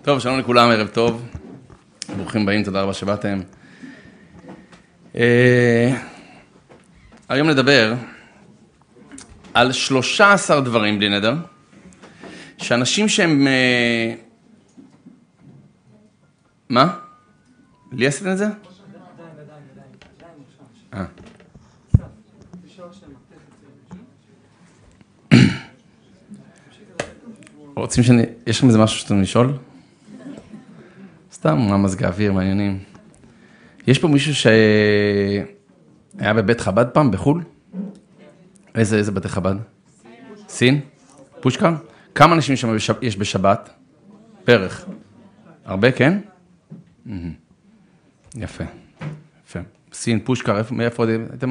טוב, שלום לכולם, ערב טוב. ברוכים באים, תודה רבה שבאתם. היום נדבר על 13 דברים בלי נדר, שאנשים שהם... מה? לי עשיתם את זה? רוצים שאני... יש לכם איזה משהו שאתם לשאול? סתם, מה מזג האוויר, מעניינים. יש פה מישהו שהיה בבית חב"ד פעם, בחול? איזה בתי חב"ד? סין? פושקר? כמה אנשים שם יש בשבת? בערך. הרבה, כן? יפה. יפה. סין, פושקר, מאיפה הייתם?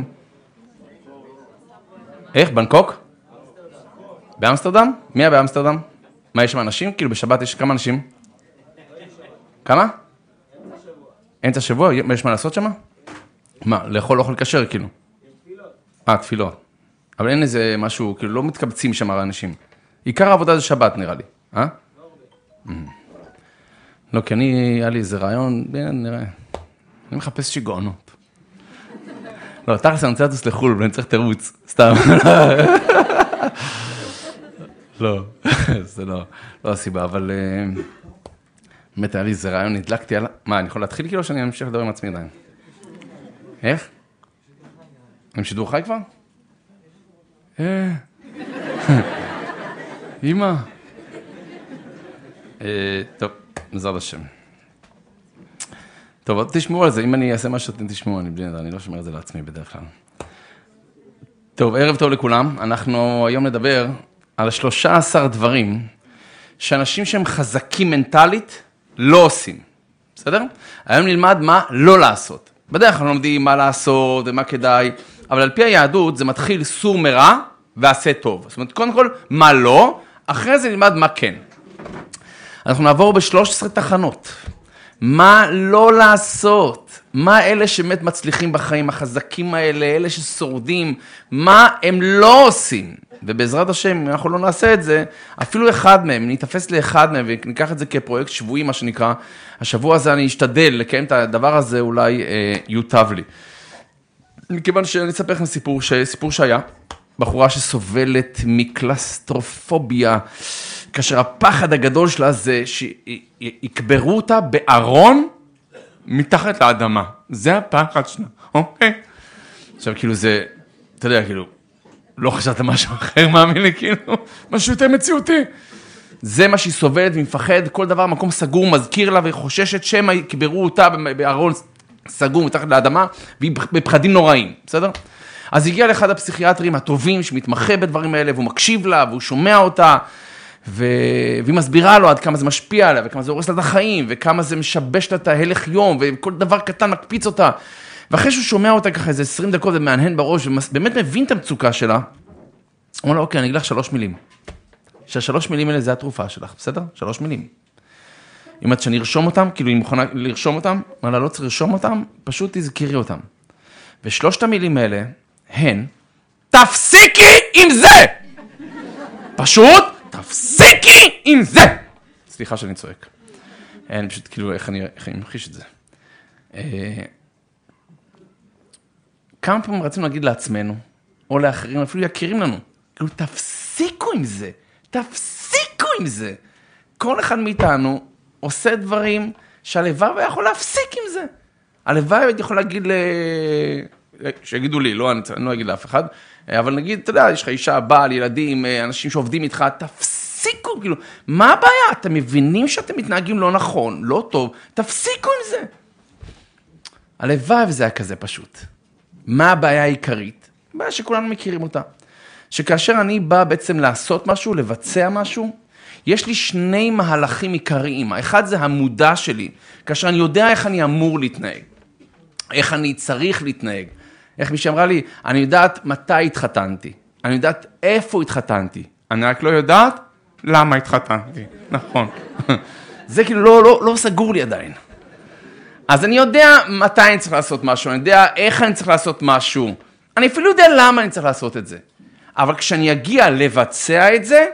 איך? בנקוק? באמסטרדם? מי היה באמסטרדם? מה, יש שם אנשים? כאילו בשבת יש כמה אנשים? כמה? אמצע שבוע? יש מה לעשות שם? מה, לאכול אוכל כשר כאילו? תפילות. אבל אין איזה משהו, כאילו לא מתקבצים שם האנשים. עיקר העבודה זה שבת נראה לי, אה? לא, כי היה לי איזה רעיון, נראה. אני מחפש שיגעונות. לא, תכלס אני רוצה לטוס לחול, ואני צריך תירוץ, סתם. לא, זה לא הסיבה, אבל באמת היה לי איזה רעיון, נדלקתי על... מה, אני יכול להתחיל כאילו, או שאני אמשיך לדבר עם עצמי עדיין? איך? עם שידור חי כבר? אמא. טוב, בעזרת השם. טוב, עוד תשמעו על זה, אם אני אעשה משהו, אתם תשמעו, אני לא שומר את זה לעצמי בדרך כלל. טוב, ערב טוב לכולם, אנחנו היום נדבר על 13 דברים שאנשים שהם חזקים מנטלית לא עושים, בסדר? היום נלמד מה לא לעשות. בדרך כלל לומדים מה לעשות ומה כדאי, אבל על פי היהדות זה מתחיל סור מרע ועשה טוב. זאת אומרת, קודם כל, מה לא, אחרי זה נלמד מה כן. אנחנו נעבור ב13 תחנות. מה לא לעשות? מה אלה שבאמת מצליחים בחיים, החזקים האלה, אלה ששורדים, מה הם לא עושים? ובעזרת השם, אם אנחנו לא נעשה את זה, אפילו אחד מהם, נתאפס לאחד מהם, וניקח את זה כפרויקט שבועי, מה שנקרא, השבוע הזה אני אשתדל לקיים את הדבר הזה, אולי יוטב לי. מכיוון שאני אספר לכם סיפור שהיה, בחורה שסובלת מקלסטרופוביה, כאשר הפחד הגדול שלה זה שיקברו אותה בארון מתחת לאדמה. זה הפחד שלה, אוקיי? עכשיו, כאילו זה, אתה יודע, כאילו, לא חשבת משהו אחר, מאמין לי, כאילו, משהו יותר מציאותי. זה מה שהיא סובלת, מפחד, כל דבר, מקום סגור, מזכיר לה, וחוששת שמה יקברו אותה בארון סגור מתחת לאדמה, והיא בפחדים נוראים, בסדר? אז הגיע לאחד הפסיכיאטרים הטובים, שמתמחה בדברים האלה, והוא מקשיב לה, והוא שומע אותה, והיא מסבירה לו עד כמה זה משפיע עליה, וכמה זה הורס לה את החיים, וכמה זה משבש לה את ההלך יום, וכל דבר קטן מקפיץ אותה. ואחרי שהוא שומע אותה ככה איזה 20 דקות ומענהן בראש, ובאמת מבין את המצוקה שלה, הוא אומר לה, אוקיי, אני אגיד לך 3 מילים. שה3 מילים האלה זה התרופה שלך, בסדר? 3 מילים. אם את שנרשום אותם, כאילו היא מוכנה לרשום אותם, אבל לא צריך לרשום אותם, פשוט תזכירי אותם. ושלושת המילים האלה הן, תפסיקי עם זה! פשוט, תפסיקי עם זה! סליחה שאני צועק. אני פשוט כאילו, איך אני ממחיש את זה. כמה פעמים רצינו להגיד לעצמנו, או לאחרים, אפילו יכירים לנו, כאילו, תפסיקו עם זה, תפסיקו עם זה. כל אחד מאיתנו עושה דברים שהלוואי יכול להפסיק עם זה. הלוואי יכול להגיד שיגידו לי, לא, אני לא אגיד לאף אחד, אבל נגיד, אתה יודע, יש לך אישה, בעל, ילדים, אנשים שעובדים איתך, תפסיקו, כאילו, מה הבעיה? אתם מבינים שאתם מתנהגים לא נכון, לא טוב, תפסיקו עם זה. הלוואי וזה היה כזה פשוט. מה הבעיה העיקרית? הבעיה שכולנו מכירים אותה. שכאשר אני בא בעצם לעשות משהו, לבצע משהו, יש לי 2 מהלכים עיקריים. האחד זה המודע שלי, כאשר אני יודע איך אני אמור להתנהג, איך אני צריך להתנהג. איך מי שאמרה לי, אני יודעת מתי התחתנתי, אני יודעת איפה התחתנתי, אני רק לא יודעת למה התחתנתי, נכון. זה כאילו לא סגור לי עדיין. אז אני יודע מתי אני צריך לעשות משהו, אני יודע איך אני צריך לעשות משהו, אני אפילו יודע למה אני צריך לעשות את זה. אבל כשאני אגיע לבצע את זה,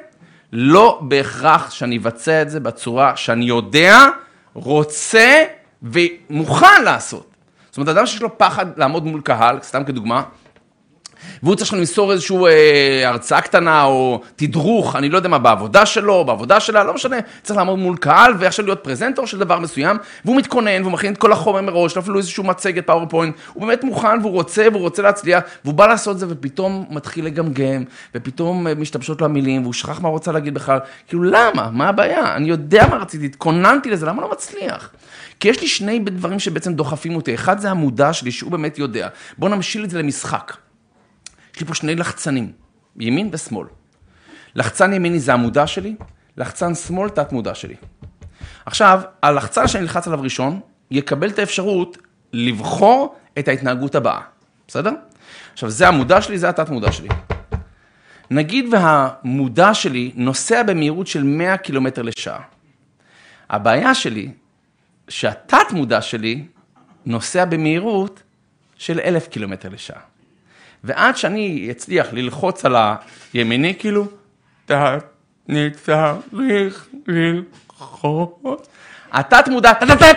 לא בהכרח שאני אבצע את זה בצורה שאני יודע, רוצה ומוכן לעשות. זאת אומרת, אדם שיש לו פחד לעמוד מול קהל, סתם כדוגמה, והוא צריך למסור איזושהי הרצאה קטנה או תדרוך, אני לא יודע מה, בעבודה שלו, בעבודה שלה, לא משנה, צריך לעמוד מול קהל ועכשיו להיות פרזנטור של דבר מסוים, והוא מתכונן והוא מכין את כל החומר מראש, אפילו איזשהו מצגת, פאורפוינט, הוא באמת מוכן והוא רוצה להצליח, והוא בא לעשות את זה ופתאום מתחיל לגמגם, ופתאום משתבשות לו המילים, והוא שכח מה הוא רוצה להגיד בכלל, כאילו למה? מה הבעיה? אני יודע מה רציתי, התכוננתי לזה, למה לא מצליח? כי יש לי שני דברים שבעצם דוחפים אותי, אחד זה המודע שלי שהוא באמת יודע, בוא נמשיל את זה למשחק. יש לי פה שני לחצנים, ימין ושמאל. לחצן ימיני זה המודע שלי, לחצן שמאל תת מודע שלי. עכשיו, הלחצן שאני נלחץ עליו ראשון, יקבל את האפשרות לבחור את ההתנהגות הבאה. בסדר? עכשיו, זה המודע שלי, זה התת מודע שלי. נגיד והמודע שלי נוסע במהירות של 100 קילומטר לשעה. הבעיה שלי, שהתת מודע שלי נוסע במהירות של 1,000 קילומטר לשעה. ועד שאני אצליח ללחוץ על הימיני, כאילו, אני צריך ללחוץ. התת מודע,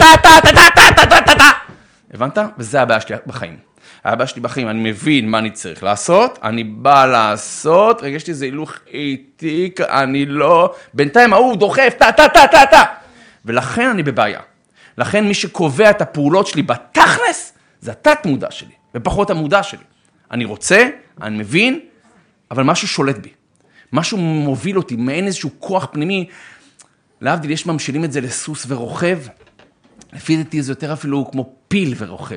הבנת? וזה הבעיה שלי בחיים. הבעיה שלי בחיים, אני מבין מה אני צריך לעשות, אני בא לעשות, רגע, יש לי איזה הילוך איטי, אני לא, בינתיים ההוא דוחף, ולכן אני בבעיה. לכן מי שקובע את הפעולות שלי בתכלס, זה התת מודע שלי, ופחות המודע שלי. אני רוצה, אני מבין, אבל משהו שולט בי. משהו מוביל אותי, מעין איזשהו כוח פנימי. להבדיל, יש ממשילים את זה לסוס ורוכב. לפי דעתי זה יותר אפילו כמו פיל ורוכב.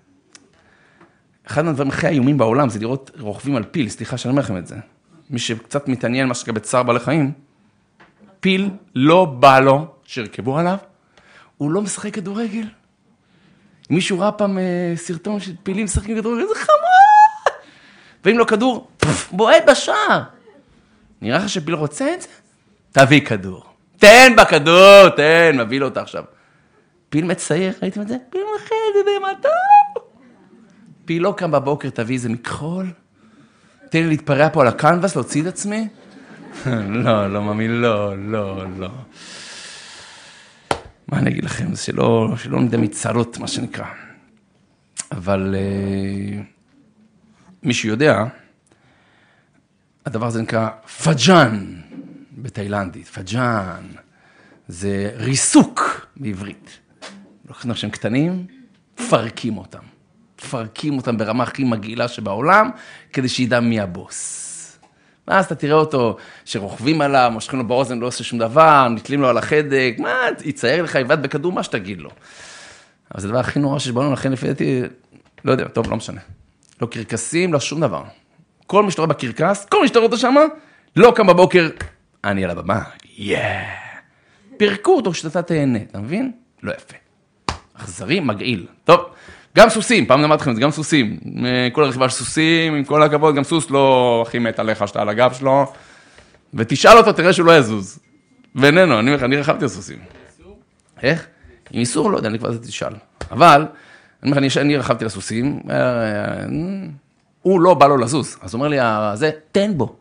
אחד מהדברים הכי האיומים בעולם זה לראות רוכבים על פיל. סליחה שאני אומר לכם את זה. מי שקצת מתעניין מה שקרה בצער בעלי חיים, פיל לא בא לו שירכבו עליו, הוא לא משחק כדורגל. אם מישהו ראה פעם סרטון של פילים משחקים כדורגל, זה חמור. ואם לא כדור, בועט בשער. נראה לך שפיל רוצה את זה? תביא כדור. תן בכדור, תן, מביא לו אותה עכשיו. פיל מצייר, ראיתם את זה? פיל מחד, במטה. פיל לא קם בבוקר, תביא איזה מכחול. תן לי להתפרע פה על הקנבס, להוציא את עצמי. לא, ממי, לא. מה אני אגיד לכם? זה שלא נדע מצרות, מה שנקרא. אבל מי שיודע, הדבר הזה נקרא פג'אן בתאילנדית. פג'אן זה ריסוק בעברית. לוקחים שהם קטנים, תפרקים אותם ברמה הכי מגעילה שבעולם, כדי שידע מי הבוס. ואז אתה תראה אותו שרוכבים עליו, מושכים לו באוזן, לא עושה שום דבר, נתלים לו על החדק, מה, יצייר לך, יבד בכדור, מה שתגיד לו. אבל זה הדבר הכי נורא שבאנו, לכן לפי דעתי, לא יודע, טוב, לא משנה. לא קרקסים, לא שום דבר. כל מי שתראה בקרקס, כל מי שתראה אותו שם, לא קם בבוקר, אני על הבמה, פירקו אותו שאתה תהנה, אתה מבין? לא יפה. אכזרי, מגעיל. טוב, גם סוסים, פעם נאמרתי לכם את זה, גם סוסים. כל הרכיבה של סוסים, עם כל הכבוד, גם סוס לא הכי מת עליך שאתה על הגב שלו, ותשאל אותו, תראה שהוא לא יזוז. ואיננו, אני רכבתי על סוסים. איך? עם איסור, לא יודע, אני כבר זה תשאל. אבל, אני רכבתי לסוסים, הוא לא בא לו לזוז. אז הוא אומר לי, זה, תן בו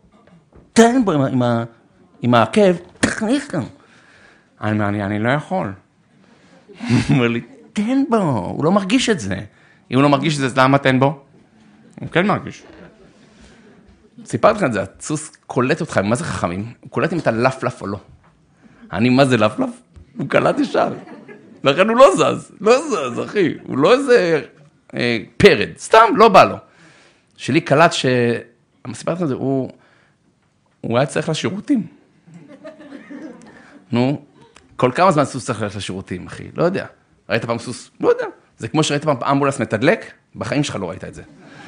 עם העקב, תכניס לו. אני לא יכול. הוא אומר לי, תן בו, הוא לא מרגיש את זה. אם הוא לא מרגיש את זה, אז למה תן בו? הוא כן מרגיש. סיפרתי לך את זה, הסוס קולט אותך, מה זה חכמים? הוא קולט אם אתה לפלף או לא. אני, מה זה לפלף? הוא קלט ישר. לכן הוא לא זז, אחי. הוא לא איזה פרד, סתם, לא בא לו. שלי קלט סיפרתי לך את זה, הוא היה צריך לשירותים. נו, כל כמה זמן סוס צריך ללכת לשירותים, אחי? לא יודע. ראית פעם סוס? לא יודע. זה כמו שראית פעם אמבולנס מתדלק, בחיים שלך לא ראית את זה.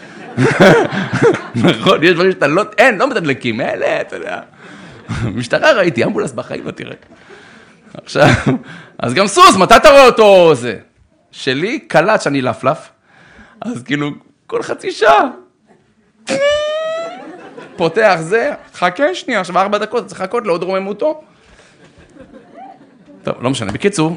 נכון, יש דברים שאתה לא מתדלקים, אלה, אתה יודע. משטרה ראיתי, אמבולנס בחיים לא תראה. עכשיו, אז גם סוס, מתי אתה רואה אותו זה? שלי קלט שאני לפלף, אז כאילו, כל חצי שעה. פותח זה, חכה שנייה, עכשיו 4 דקות, צריך לחכות לעוד רוממותו. טוב, לא משנה. בקיצור,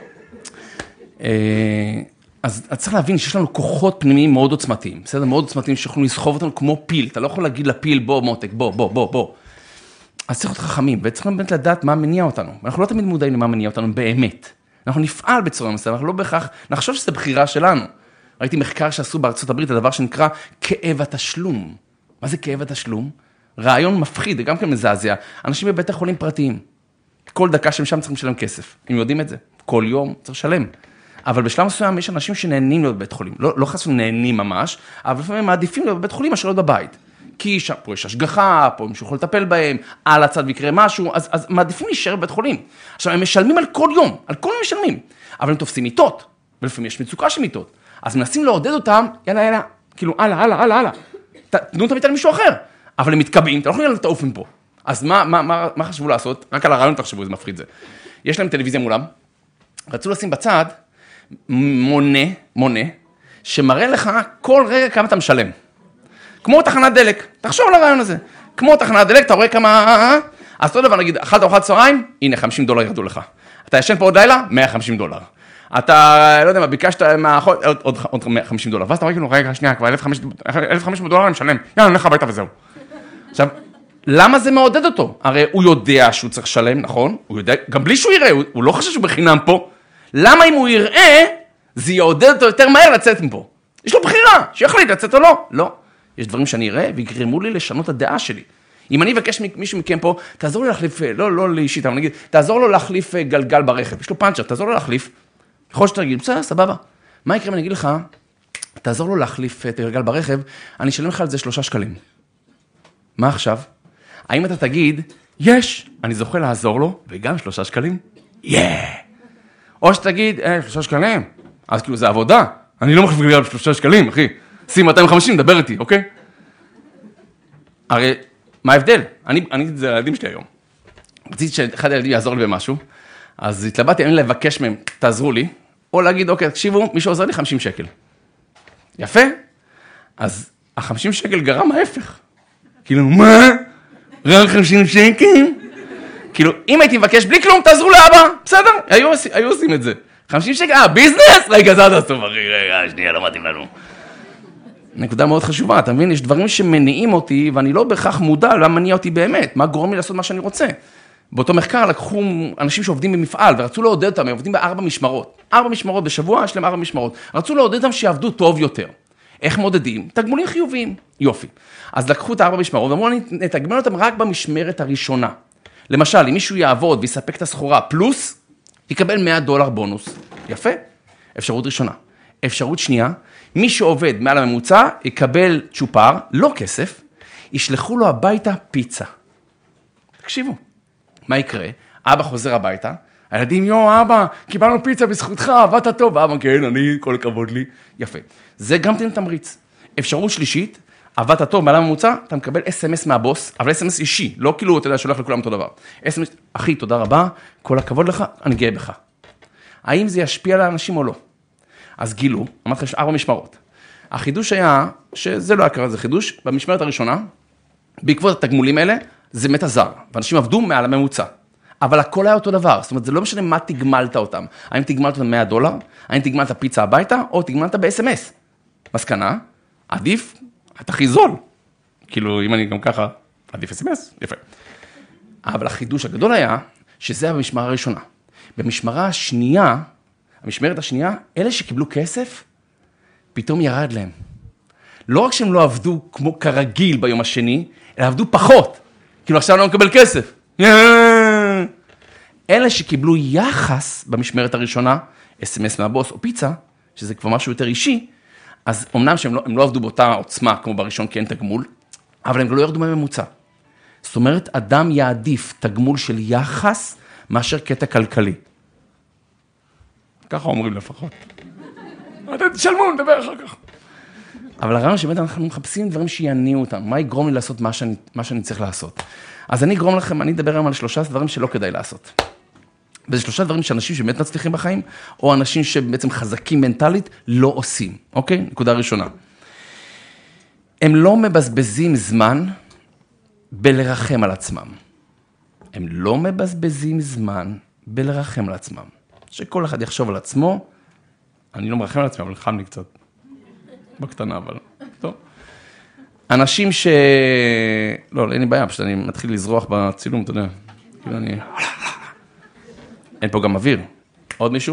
אז צריך להבין שיש לנו כוחות פנימיים מאוד עוצמתיים, בסדר? מאוד עוצמתיים שיכולים לסחוב אותנו כמו פיל. אתה לא יכול להגיד לפיל, בוא מותק, בוא. אז צריך להיות חכמים, וצריכים באמת לדעת מה מניע אותנו. אנחנו לא תמיד מודעים למה מניע אותנו באמת. אנחנו נפעל בצורה מסוימת, אנחנו לא בהכרח, נחשוב שזו בחירה שלנו. ראיתי מחקר שעשו בארצות הברית, הדבר שנקרא כאב התשלום. מה זה כאב התשלום? רעיון מפחיד, גם כן מזעזע. אנשים בבית החולים פרטיים. כל דקה שהם שם צריכים לשלם כסף. הם יודעים את זה. כל יום צריך לשלם. אבל בשלב מסוים יש אנשים שנהנים להיות בבית חולים. לא חסו נהנים ממש, אבל לפעמים מעדיפים להיות בבית חולים מאשר להיות בבית. כי פה יש השגחה, פה מישהו יכול לטפל בהם, על הצד ויקרה משהו, אז מעדיפים להישאר בבית חולים. עכשיו, הם משלמים על כל יום, על כל יום משלמים, אבל הם תופסים מיטות, ולפעמים יש מצוקה של מיטות. אז מנסים לעודד אותם, יאללה, כאילו, הלאה. תנו את המיטה למישהו אחר, אבל הם מתקבעים, אתה לא יכולים לעשות מפה. אז מה חשבו לעשות? רק על הרעיון תחשבו, זה מפחיד זה. יש להם טלוויזיה מולם, רצו לשים בצד מונה, שמראה לך כל רגע כמה אתה משלם. כמו תחנת דלק, תחשוב על הרעיון הזה. כמו תחנת דלק, אתה רואה כמה... אז אותו דבר, נגיד, אכלת ארוחת צהריים, הנה, $50 ירדו לך. אתה ישן פה עוד לילה, $150. אתה, לא יודע מה, ביקשת מהאחות, עוד $150. ואז אתה רואה כאילו, רגע, שנייה, כבר $1,500 אני משלם. יאללה, נלך הביתה וזהו. עכשיו, למה זה מעודד אותו? הרי הוא יודע שהוא צריך לשלם, נכון? הוא יודע, גם בלי שהוא יראה, הוא לא חושב שהוא בחינם פה. למה אם הוא יראה, זה יעודד אותו יותר מהר לצאת מפה? יש לו בחירה, שיחליט לצאת או לא. לא. יש דברים שאני אראה ויגרמו לי לשנות את הדעה שלי. אם אני אבקש מישהו מכם פה, תעזור לי להחליף, לא לאישית, אבל נגיד, תעזור לו להחליף גלגל ברכב, יש לו פאנצ'ר, תעזור לו להחליף, יכול שאתה תגיד, בסדר, סבבה. מה יקרה אם אני אגיד לך, תעזור לו להחליף את הגלגל ברכב, אני אשלם לך על זה 3 שקלים. מה עכשיו? האם אתה תגיד, יש, אני זוכה לעזור לו, וגם 3 שקלים? או שתגיד, 3 שקלים? אז כאילו זה עבודה, אני לא מחליף גלגל ב3 שקלים, אחי. שים 250, דבר איתי, אוקיי? הרי, מה ההבדל? אני את זה לילדים שלי היום. רציתי שאחד הילדים יעזור לי במשהו, אז התלבטתי, אני לבקש מהם, תעזרו לי, או להגיד, אוקיי, תקשיבו, מישהו עוזר לי 50 שקל. יפה? אז ה-50 שקל גרם ההפך. כאילו, מה? רק 50 שקל? כאילו, אם הייתי מבקש בלי כלום, תעזרו לאבא, בסדר? היו עושים את זה. 50 שקל, ביזנס? רגע, זה עד הסוף, אחי, רגע, שנייה, לא מתאים לנו. נקודה מאוד חשובה, אתה מבין? יש דברים שמניעים אותי, ואני לא בהכרח מודע למה מניע אותי באמת, מה גורם לי לעשות מה שאני רוצה. באותו מחקר לקחו אנשים שעובדים במפעל, ורצו לעודד אותם, הם עובדים ב4 משמרות. 4 משמרות בשבוע, יש להם 4 משמרות. רצו לעודד אותם שיעבדו טוב יותר. איך מודדים? תגמולים חיוביים. יופי. אז לקחו את 4 משמרות, ואמרו, נתגמל אותם רק במשמרת הראשונה. למשל, אם מישהו יעבוד ויספק את הסחורה פלוס, יקבל $100 בונוס. יפה? אפשרות ראשונה. אפשרות שנייה, מי שעובד מעל הממוצע, יקבל צ'ופר, לא כסף, ישלחו לו הביתה פיצה. תקשיבו, מה יקרה? אבא חוזר הביתה, הילדים, אבא, קיבלנו פיצה בזכותך, עבדת טוב, אבא, כן, אני, כל הכבוד לי. יפה. זה גם תמריץ. אפשרות שלישית, עבדת טוב מעל הממוצע, אתה מקבל SMS מהבוס, אבל SMS אישי, לא כאילו, אתה יודע, שולח לכולם אותו דבר. SMS, אחי, תודה רבה, כל הכבוד לך, אני גאה בך. האם זה ישפיע על האנשים או לא? אז גילו, אמרתי לך 4 משמרות. החידוש היה, שזה לא היה קרה, זה חידוש, במשמרת הראשונה, בעקבות התגמולים האלה, זה באמת עזר, ואנשים עבדו מעל הממוצע. אבל הכל היה אותו דבר, זאת אומרת, זה לא משנה מה תגמלת אותם. האם תגמלת אותם $100, האם תגמלת פיצה הביתה, או תגמלת ב-SMS. מסקנה, עדיף, אתה הכי זול. כאילו, אם אני גם ככה, עדיף SMS, יפה. אבל החידוש הגדול היה, שזה היה במשמרה הראשונה. במשמרה השנייה, המשמרת השנייה, אלה שקיבלו כסף, פתאום ירד להם. לא רק שהם לא עבדו כמו כרגיל ביום השני, אלא עבדו פחות. כאילו עכשיו לא מקבל כסף. אלה שקיבלו יחס במשמרת הראשונה, SMS מהבוס או פיצה, שזה כבר משהו יותר אישי, אז אמנם שהם לא עבדו באותה עוצמה כמו בראשון כי אין תגמול, אבל הם לא ירדו מהממוצע. זאת אומרת, אדם יעדיף תגמול של יחס מאשר קטע כלכלי. ככה אומרים לפחות. אתם תשלמו, נדבר אחר כך. אבל הרעיון שבאמת אנחנו מחפשים דברים שיעניעו אותם. מה יגרום לי לעשות מה שאני צריך לעשות? אז אני אגרום לכם, אני אדבר היום על 3 דברים שלא כדאי לעשות. וזה 3 דברים שאנשים שבאמת מצליחים בחיים, או אנשים שבעצם חזקים מנטלית, לא עושים. אוקיי? נקודה ראשונה. הם לא מבזבזים זמן בלרחם על עצמם. הם לא מבזבזים זמן בלרחם על עצמם. שכל אחד יחשוב על עצמו, אני לא מרחם על עצמי, אבל חם לי קצת. בקטנה, אבל טוב. אנשים לא, אין לי בעיה, פשוט אני מתחיל לזרוח בצילום, אתה יודע. כאילו אין פה גם אוויר. עוד מישהו?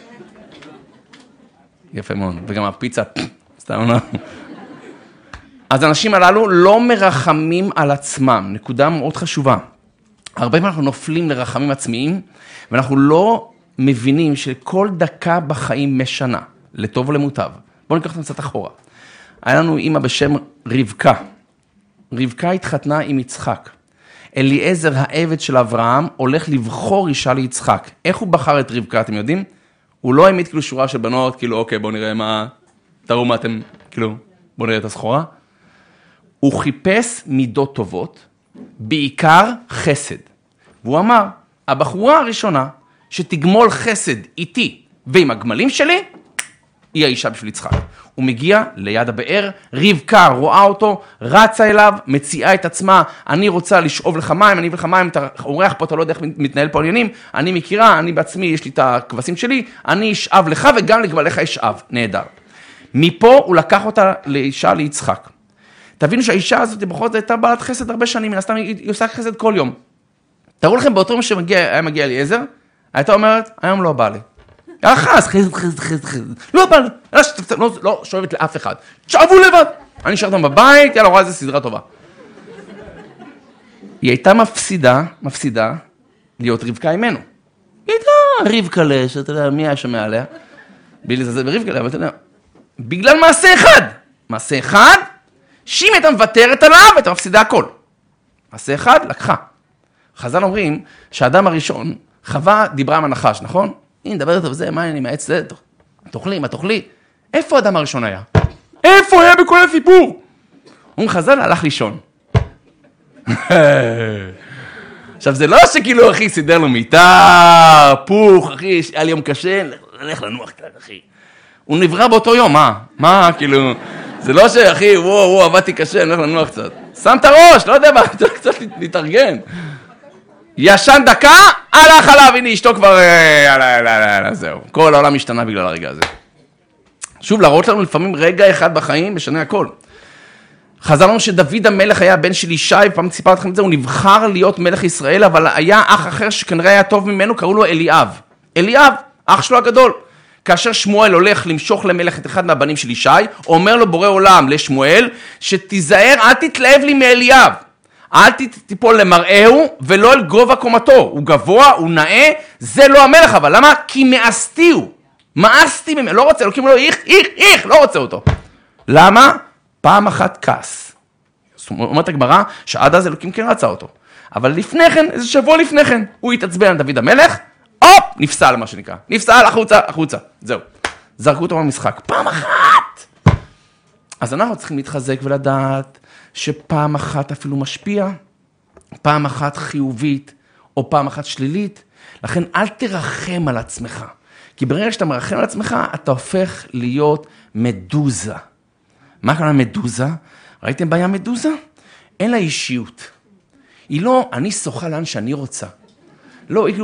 יפה מאוד. וגם הפיצה, סתם לא. אז האנשים הללו לא מרחמים על עצמם. נקודה מאוד חשובה. הרבה פעמים אנחנו נופלים לרחמים עצמיים, ואנחנו לא מבינים שכל דקה בחיים משנה, לטוב ולמוטב. בואו ניקח אותם קצת אחורה. היה לנו אמא בשם רבקה. רבקה התחתנה עם יצחק. אליעזר, העבד של אברהם, הולך לבחור אישה ליצחק. איך הוא בחר את רבקה, אתם יודעים? הוא לא העמיד כאילו שורה של בנות, כאילו אוקיי, בואו נראה מה, תראו מה אתם, כאילו, בואו נראה את הסחורה. הוא חיפש מידות טובות, בעיקר חסד. והוא אמר, הבחורה הראשונה שתגמול חסד איתי ועם הגמלים שלי, היא האישה בשביל יצחק. הוא מגיע ליד הבאר, רבקה רואה אותו, רצה אליו, מציעה את עצמה, אני רוצה לשאוב לך מים, אני אביא לך מים, אתה אורח פה, אתה לא יודע איך מתנהל פה עניינים, אני מכירה, אני בעצמי, יש לי את הכבשים שלי, אני אשאב לך וגם לגמליך אשאב, נהדר. מפה הוא לקח אותה לאישה ליצחק. תבינו שהאישה הזאת בכל זאת הייתה בעלת חסד הרבה שנים, מן הסתם היא עושה חסד כל יום. תראו לכם, באותו יום שהיה מגיע אליעזר, הייתה אומרת, היום לא בא לי. יחס, חסד. לא בא לי. לא שואבת לאף אחד. תשאבו לבד. אני נשארתם בבית, יאללה, רואה איזה סדרה טובה. היא הייתה מפסידה להיות רבקה ממנו. היא הייתה רבקה שאתה יודע, מי היה שומע עליה? בלי לזלזל ברבקה, אבל אתה יודע, בגלל מעשה אחד, שאם הייתה מוותרת עליו, הייתה מפסידה הכל. מעשה אחד, לקחה. חז"ל אומרים שהאדם הראשון, חווה דיברה עם הנחש, נכון? היא מדברת על זה, מה אני מעץ זה, תאכלי. איפה האדם הראשון היה? איפה היה בכל הסיפור? אומרים חז"ל, הלך לישון. עכשיו, זה לא שכאילו, אחי, סידר לו מיטה, פוך, אחי, היה לי יום קשה, נלך לנוח קצת, אחי. הוא נברא באותו יום, מה, כאילו, זה לא שאחי, וואו, עבדתי קשה, נלך לנוח קצת. שם את הראש, לא יודע מה, צריך קצת להתארגן. ישן דקה, הלך עליו, הנה אשתו כבר, זהו. כל העולם השתנה בגלל הרגע הזה. שוב, להראות לנו לפעמים רגע אחד בחיים, משנה הכל. חז"ל לנו שדוד המלך היה בן של ישי, פעם סיפרתי לכם את זה, הוא נבחר להיות מלך ישראל, אבל היה אח אחר שכנראה היה טוב ממנו, קראו לו אליאב. אליאב, אח שלו הגדול. כאשר שמואל הולך למשוך למלך את אחד מהבנים של ישי, אומר לו בורא עולם לשמואל, שתיזהר, אל תתלהב לי מאליאב. אל תיפול למראהו ולא אל גובה קומתו. הוא גבוה, הוא נאה, זה לא המלך, אבל למה? כי מאסתי הוא. מאסתי ממנו, לא רוצה, לוקים לו איך, לא רוצה אותו. למה? פעם אחת כעס. אומרת הגמרא שעד אז אלוקים כן רצה אותו. אבל לפני כן, איזה שבוע לפני כן, הוא התעצבן על דוד המלך, נפסל מה שנקרא. נפסל, החוצה. זהו. זרקו אותו במשחק. פעם אחת! אז אנחנו צריכים להתחזק ולדעת שפעם אחת אפילו משפיע, פעם אחת חיובית, או פעם אחת שלילית. לכן אל תרחם על עצמך. כי ברגע שאתה מרחם על עצמך, אתה הופך להיות מדוזה. מה קרה מדוזה? ראיתם בעיה מדוזה? אין לה אישיות. היא לא, אני שוחה לאן שאני רוצה. לא, היא כאילו,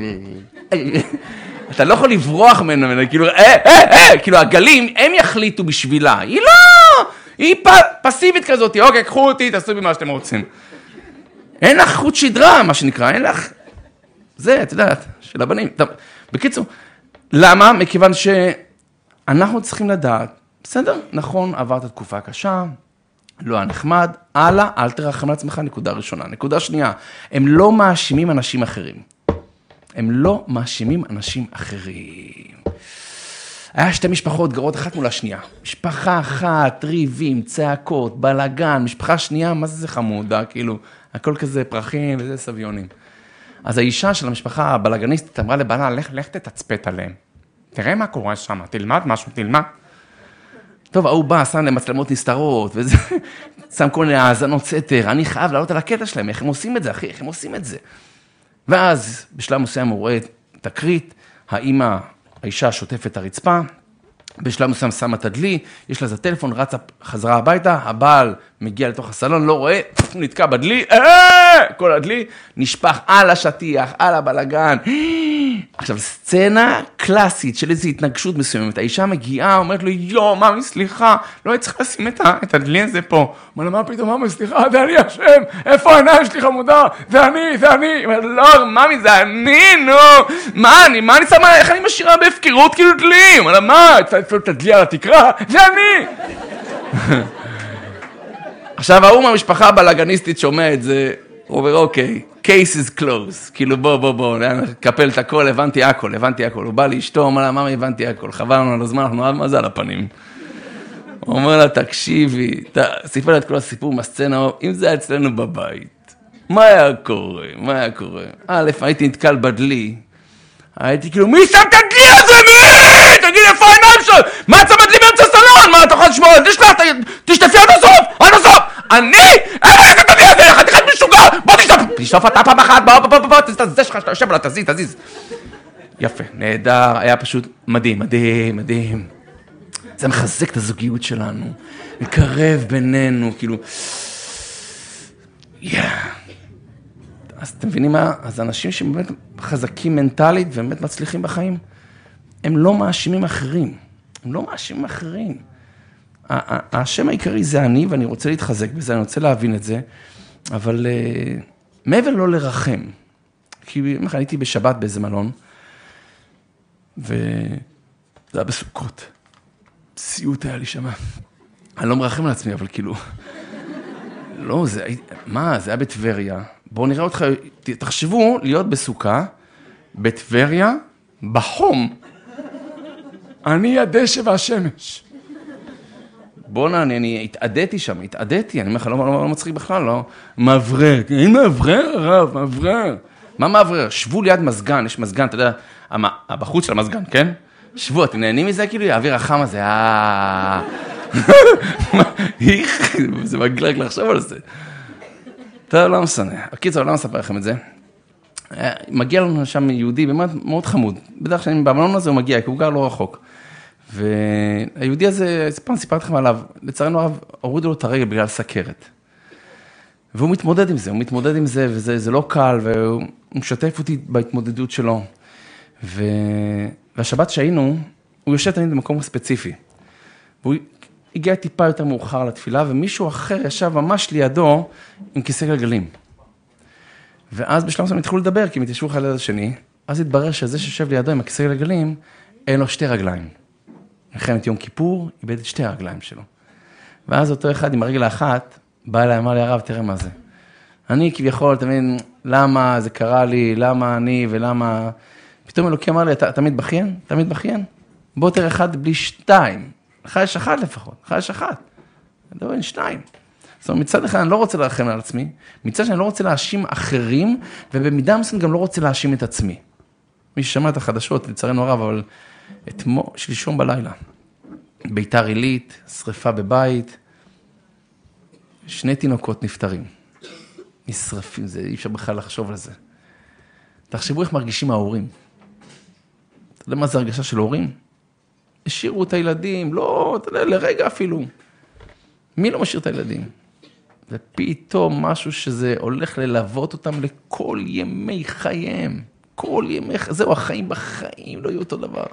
אתה לא יכול לברוח ממנו, כאילו, כאילו הגלים, הם יחליטו בשבילה. היא לא, היא פסיבית כזאת, אוקיי, קחו אותי, תעשו בי מה שאתם רוצים. אין לך חוט שדרה, מה שנקרא, אין לך, זה, את יודעת, של הבנים. בקיצור, למה? מכיוון שאנחנו צריכים לדעת, בסדר, נכון, עברת תקופה קשה, לא היה נחמד, הלאה, אל תרחם על עצמך, נקודה ראשונה. נקודה שנייה, הם לא מאשימים אנשים אחרים. הם לא מאשימים אנשים אחרים. היה שתי משפחות גרות אחת מול השנייה. משפחה אחת, ריבים, צעקות, בלגן, משפחה שנייה, מה זה חמודה, כאילו, הכל כזה פרחים וזה סביונים. אז האישה של המשפחה הבלגניסטית אמרה לבעלה, לך תתצפת עליהם. תראה מה קורה שם, תלמד משהו, תלמד. טוב, הוא בא, שם להם מצלמות נסתרות, וזה, שם כל מיני האזנות סתר, אני חייב לעלות על הקטע שלהם, איך הם עושים את זה, אחי, איך הם עושים את זה? ואז, בשלב מסוים הוא רואה תקרית, האמא, האישה שוטפת את הרצפה, בשלב מסוים שמה את הדלי, יש לה איזה טלפון, רצה חזרה הביתה, הבעל מגיע לתוך הסלון, לא רואה, נתקע בדלי, כל הדלי, נשפך על השטיח, על הבלגן. עכשיו, סצנה קלאסית של איזו התנגשות מסוימת. האישה מגיעה, אומרת לו, יו, ממי, סליחה, לא הייתי צריך לשים את הדלי הזה פה. אומר לה, מה פתאום, ממי, סליחה, זה אני השם, איפה העיניים שלי חמודה? זה אני. אומר, לא, ממי, זה אני, נו. מה אני שמה, איך אני משאירה בהפקרות כאילו דלי? אומר לה, מה, צריך את הדלי על התקרה? זה אני. עכשיו, ההוא מהמשפחה הבלגניסטית שומע את זה, הוא אומר, אוקיי, case is closed, כאילו בוא, קפל את הכל, הבנתי הכל, הוא בא לאשתו, אומר לה, מאמא, הבנתי הכל, חברנו על הזמן, אנחנו מה זה על הפנים? הוא אומר לה, תקשיבי, סיפר לה את כל הסיפור מהסצנה, אם זה היה אצלנו בבית, מה היה קורה? הייתי נתקל בדלי, הייתי כאילו, מי שם את הדלי הזה? מי? תגיד, איפה העיניים שלו? מה אתה מדלי באמצע סלון? מה אתה יכול לשמור? תשתפי עד הסוף! אני? איך אתה תביא את זה? חתיכת משוגע! בוא תשטוף אתה פעם אחת, בוא, זה שלך שאתה יושב עליו, תזיז. יפה, נהדר, היה פשוט מדהים. זה מחזק את הזוגיות שלנו, מקרב בינינו, כאילו... אז אתם מבינים מה? אז אנשים שבאמת חזקים מנטלית ובאמת מצליחים בחיים, הם לא מאשימים אחרים. השם העיקרי זה אני, ואני רוצה להתחזק בזה, אני רוצה להבין את זה, אבל מעבר לא לרחם, כי הייתי בשבת באיזה מלון, וזה היה בסוכות, סיוט היה לי שם, אני לא מרחם על עצמי, אבל כאילו, לא, זה היה בטבריה, בואו נראה אותך, תחשבו להיות בסוכה, בטבריה, בחום, אני הדשא והשמש, בוא'נה, אני התעדיתי שם, אני אומר לך, לא מצחיק בכלל, לא. מאוורר, אין מאוורר, הרב, מאוורר. מה מאוורר? שבו ליד מזגן, יש מזגן, אתה יודע, בחוץ של המזגן, כן? שבו, אתם נהנים מזה, כאילו, האוויר החם הזה, זה מגלג לחשוב על זה. טוב, לא משנה. הקיצור, לא מספר לכם את זה. מגיע לנו שם יהודי, באמת מאוד חמוד. בדרך כלל במלון הזה הוא מגיע, כי הוא גר לא רחוק. והיהודי הזה, פעם סיפרתי לכם עליו, לצערנו הרב, הורידו לו את הרגל בגלל סכרת. והוא מתמודד עם זה, וזה לא קל, והוא משתף אותי בהתמודדות שלו. והשבת שהיינו, הוא יושב תמיד במקום ספציפי. והוא הגיע טיפה יותר מאוחר לתפילה, ומישהו אחר ישב ממש לידו עם כיסא גלגלים. ואז בשלב מסוים התחילו לדבר, כי הם התיישבו אחד ליד השני, אז התברר שזה שיושב לידו עם הכיסא גלגלים, אין לו שתי רגליים. מלחמת יום כיפור, איבד את שתי הרגליים שלו. ואז אותו אחד עם הרגל האחת, בא אליי, אמר לי, הרב, תראה מה זה. אני כביכול, תמיד, למה זה קרה לי, למה אני ולמה... פתאום אלוקי אמר לי, אתה תמיד בכיין? בוא תראה אחד בלי שתיים. לך יש אחת לפחות, לא, אין שתיים. זאת אומרת, מצד אחד אני לא רוצה לרחם על עצמי, מצד שאני לא רוצה להאשים אחרים, ובמידה מסוימת גם לא רוצה להאשים את עצמי. מי ששמע את החדשות, לצערנו הרב, אבל שלשום בלילה, ביתר עילית, שריפה בבית, 2 תינוקות נפטרים, נשרפים, זה אי אפשר בכלל לחשוב על זה. תחשבו איך מרגישים ההורים. אתה יודע מה זה הרגשה של הורים? השאירו את הילדים, לא, אתה יודע, לרגע אפילו. מי לא משאיר את הילדים? ופתאום משהו שזה הולך ללוות אותם לכל ימי חייהם. זהו, החיים בחיים לא יהיו אותו דבר.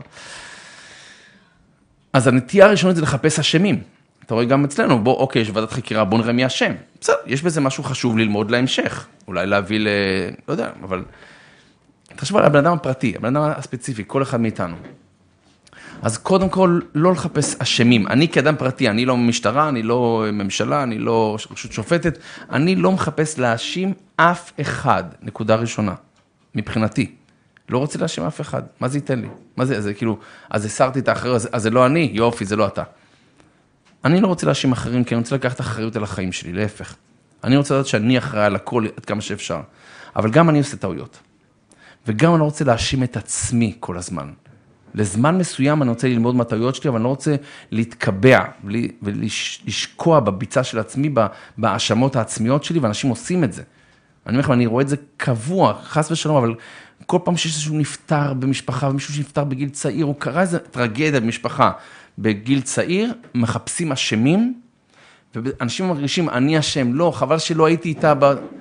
אז הנטייה הראשונית זה לחפש אשמים. אתה רואה גם אצלנו, אוקיי, יש ועדת חקירה, בוא נראה מי אשם. בסדר, יש בזה משהו חשוב ללמוד להמשך. אולי להביא לא יודע, אבל... תחשב על הבן אדם הפרטי, הבן אדם הספציפי, כל אחד מאיתנו. אז קודם כל, לא לחפש אשמים. אני כאדם פרטי, אני לא משטרה, אני לא ממשלה, אני לא רשות שופטת, אני לא מחפש להאשים אף אחד, נקודה ראשונה, מבחינתי. לא רוצה להאשים אף אחד, מה זה ייתן לי? מה זה, זה כאילו, אז הסרתי את האחריות, אז זה לא אני, יופי, זה לא אתה. אני לא רוצה להאשים אחרים, כי אני רוצה לקחת אחריות על החיים שלי, להפך. אני רוצה לדעת שאני אחראי על הכל עד כמה שאפשר. אבל גם אני עושה טעויות. וגם אני לא רוצה להאשים את עצמי כל הזמן. לזמן מסוים אני רוצה ללמוד מהטעויות שלי, אבל אני לא רוצה להתקבע ולשקוע בביצה של עצמי, בהאשמות העצמיות שלי, ואנשים עושים את זה. אני רואה את זה קבוע, חס ושלום, אבל כל פעם שיש איזשהו נפטר במשפחה, ומישהו שנפטר בגיל צעיר, הוא קרא איזו טרגדיה במשפחה בגיל צעיר, מחפשים אשמים, ואנשים מרגישים, אני אשם, לא, חבל שלא הייתי איתה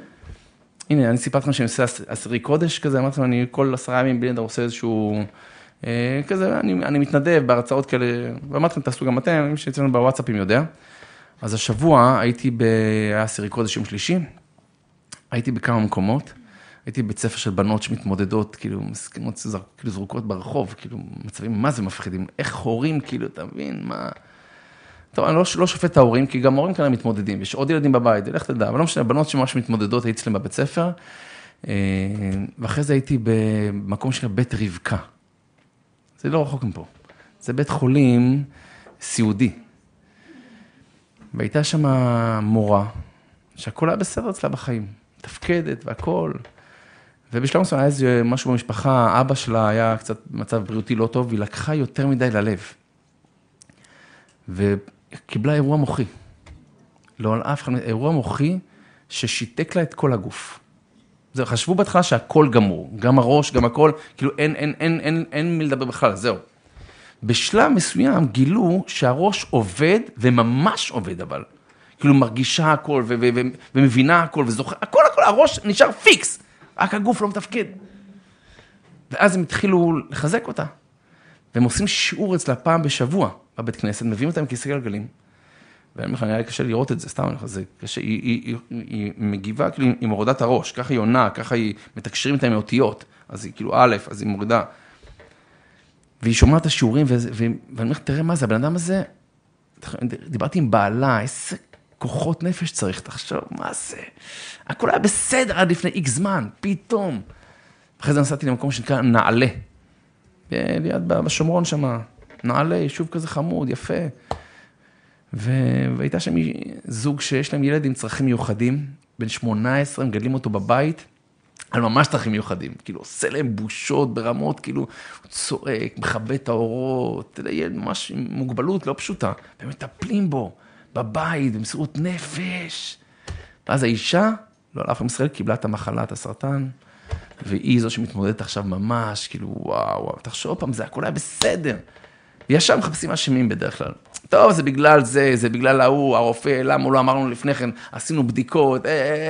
הנה, אני סיפרתי לכם שאני עושה 10 קודש כזה, אמרתי לכם, אני כל 10 ימים בלנדר עושה איזשהו כזה, אני מתנדב בהרצאות כאלה, ואמרתי לכם, תעשו גם אתם, מי שיצאנו בוואטסאפים יודע. אז השבוע הייתי היה סיריקות יום שלישי, הייתי בכמה מקומות, הייתי בבית ספר של בנות שמתמודדות, כאילו, מסכימות, כאילו זרוקות ברחוב, כאילו, מצבים, מה זה מפחידים? איך הורים, כאילו, אתה מבין, מה... טוב, אני לא שופט את ההורים, כי גם ההורים כאלה מתמודדים, יש עוד ילדים בבית, לך תדע, אבל לא משנה, בנות שממש מתמודדות, הייתי אצלם בבית ספר, ואחרי זה הייתי במקום של בית רבקה. זה לא רחוק מפה. זה בית חולים סיעודי. והייתה שם מורה, שהכל היה בסדר אצלה בחיים, תפקדת והכל. ובשלב מסוים היה איזה משהו במשפחה, אבא שלה היה קצת במצב בריאותי לא טוב, והיא לקחה יותר מדי ללב. וקיבלה אירוע מוחי. לא על אף אחד, אירוע מוחי ששיתק לה את כל הגוף. זה, חשבו בהתחלה שהכל גמור, גם הראש, גם הכל, כאילו אין מי לדבר בכלל, זהו. בשלב מסוים גילו שהראש עובד, וממש עובד אבל. כאילו מרגישה הכל, ומבינה הכל, וזוכר, הכל, הראש נשאר פיקס, רק הגוף לא מתפקד. ואז הם התחילו לחזק אותה. והם עושים שיעור אצלה פעם בשבוע, בבית כנסת, מביאים אותם כיסא גלגלים. ואני אומר לך, נראה לי קשה לראות את זה, סתם, זה קשה, היא מגיבה כאילו עם הורדת הראש, ככה היא עונה, ככה היא מתקשרים איתה עם האותיות, אז היא כאילו א', אז היא מורידה. והיא שומעת את השיעורים, ואני אומר, תראה מה זה, הבן אדם הזה, דיברתי עם בעלה, איזה כוחות נפש צריך, תחשוב, מה זה? הכל היה בסדר עד לפני איקס זמן, פתאום. אחרי זה נסעתי למקום שנקרא נעלה, ליד בשומרון שם, נעלה, יישוב כזה חמוד, יפה. והייתה שם זוג שיש להם ילד עם צרכים מיוחדים, בן 18, הם גדלים אותו בבית, על ממש צרכים מיוחדים, כאילו עושה להם בושות ברמות, כאילו הוא צועק, מכבה את האורות, ילד ממש עם מוגבלות לא פשוטה, והם מטפלים בו בבית, במסירות נפש. ואז האישה, לא על אף עם ישראל, קיבלה את המחלה, את הסרטן, והיא זו שמתמודדת עכשיו ממש, כאילו וואו, תחשוב פעם, זה הכל היה בסדר. וישר מחפשים אשמים בדרך כלל. טוב, זה בגלל זה, זה בגלל ההוא, הרופא, למה לא אמרנו לפני כן, עשינו בדיקות,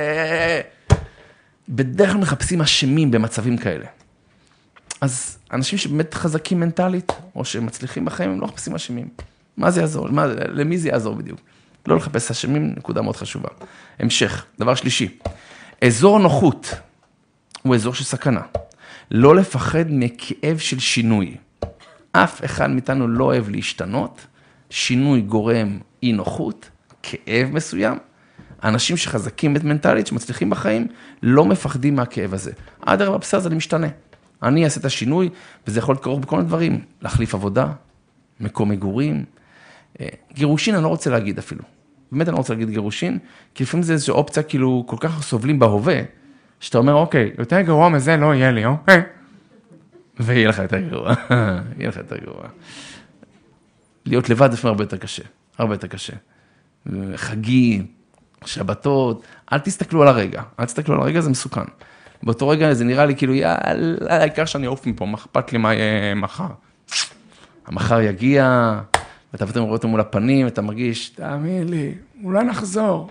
בדרך כלל מחפשים אשמים במצבים כאלה. אז אנשים שבאמת חזקים מנטלית, או שמצליחים בחיים, הם לא מחפשים אשמים. מה זה יעזור? למי זה יעזור בדיוק? לא לחפש אשמים, נקודה מאוד חשובה. המשך, דבר שלישי. אזור נוחות הוא אזור של סכנה. לא לפחד מכאב של שינוי. אף אחד מאיתנו לא אוהב להשתנות, שינוי גורם אי נוחות, כאב מסוים. האנשים שחזקים מנטלית, שמצליחים בחיים, לא מפחדים מהכאב הזה. עד הרבה בסדר, זה משתנה. אני אעשה את השינוי, וזה יכול לקרות בכל מיני דברים. להחליף עבודה, מקום מגורים. גירושין אני לא רוצה להגיד אפילו. באמת אני לא רוצה להגיד גירושין, כי לפעמים זה איזושהי אופציה, כאילו כל כך סובלים בהווה, שאתה אומר, אוקיי, יותר גרוע מזה לא יהיה לי, אוקיי? ויהיה לך יותר גרוע, יהיה לך יותר גרוע. להיות לבד לפעמים הרבה יותר קשה, הרבה יותר קשה. חגים, שבתות, אל תסתכלו על הרגע, זה מסוכן. באותו רגע זה נראה לי כאילו, יאללה, העיקר שאני אעוף מפה, מה אכפת לי מה יהיה מחר. המחר יגיע, ואתה רואה אותו מול הפנים, ואתה מרגיש, תאמין לי, אולי נחזור.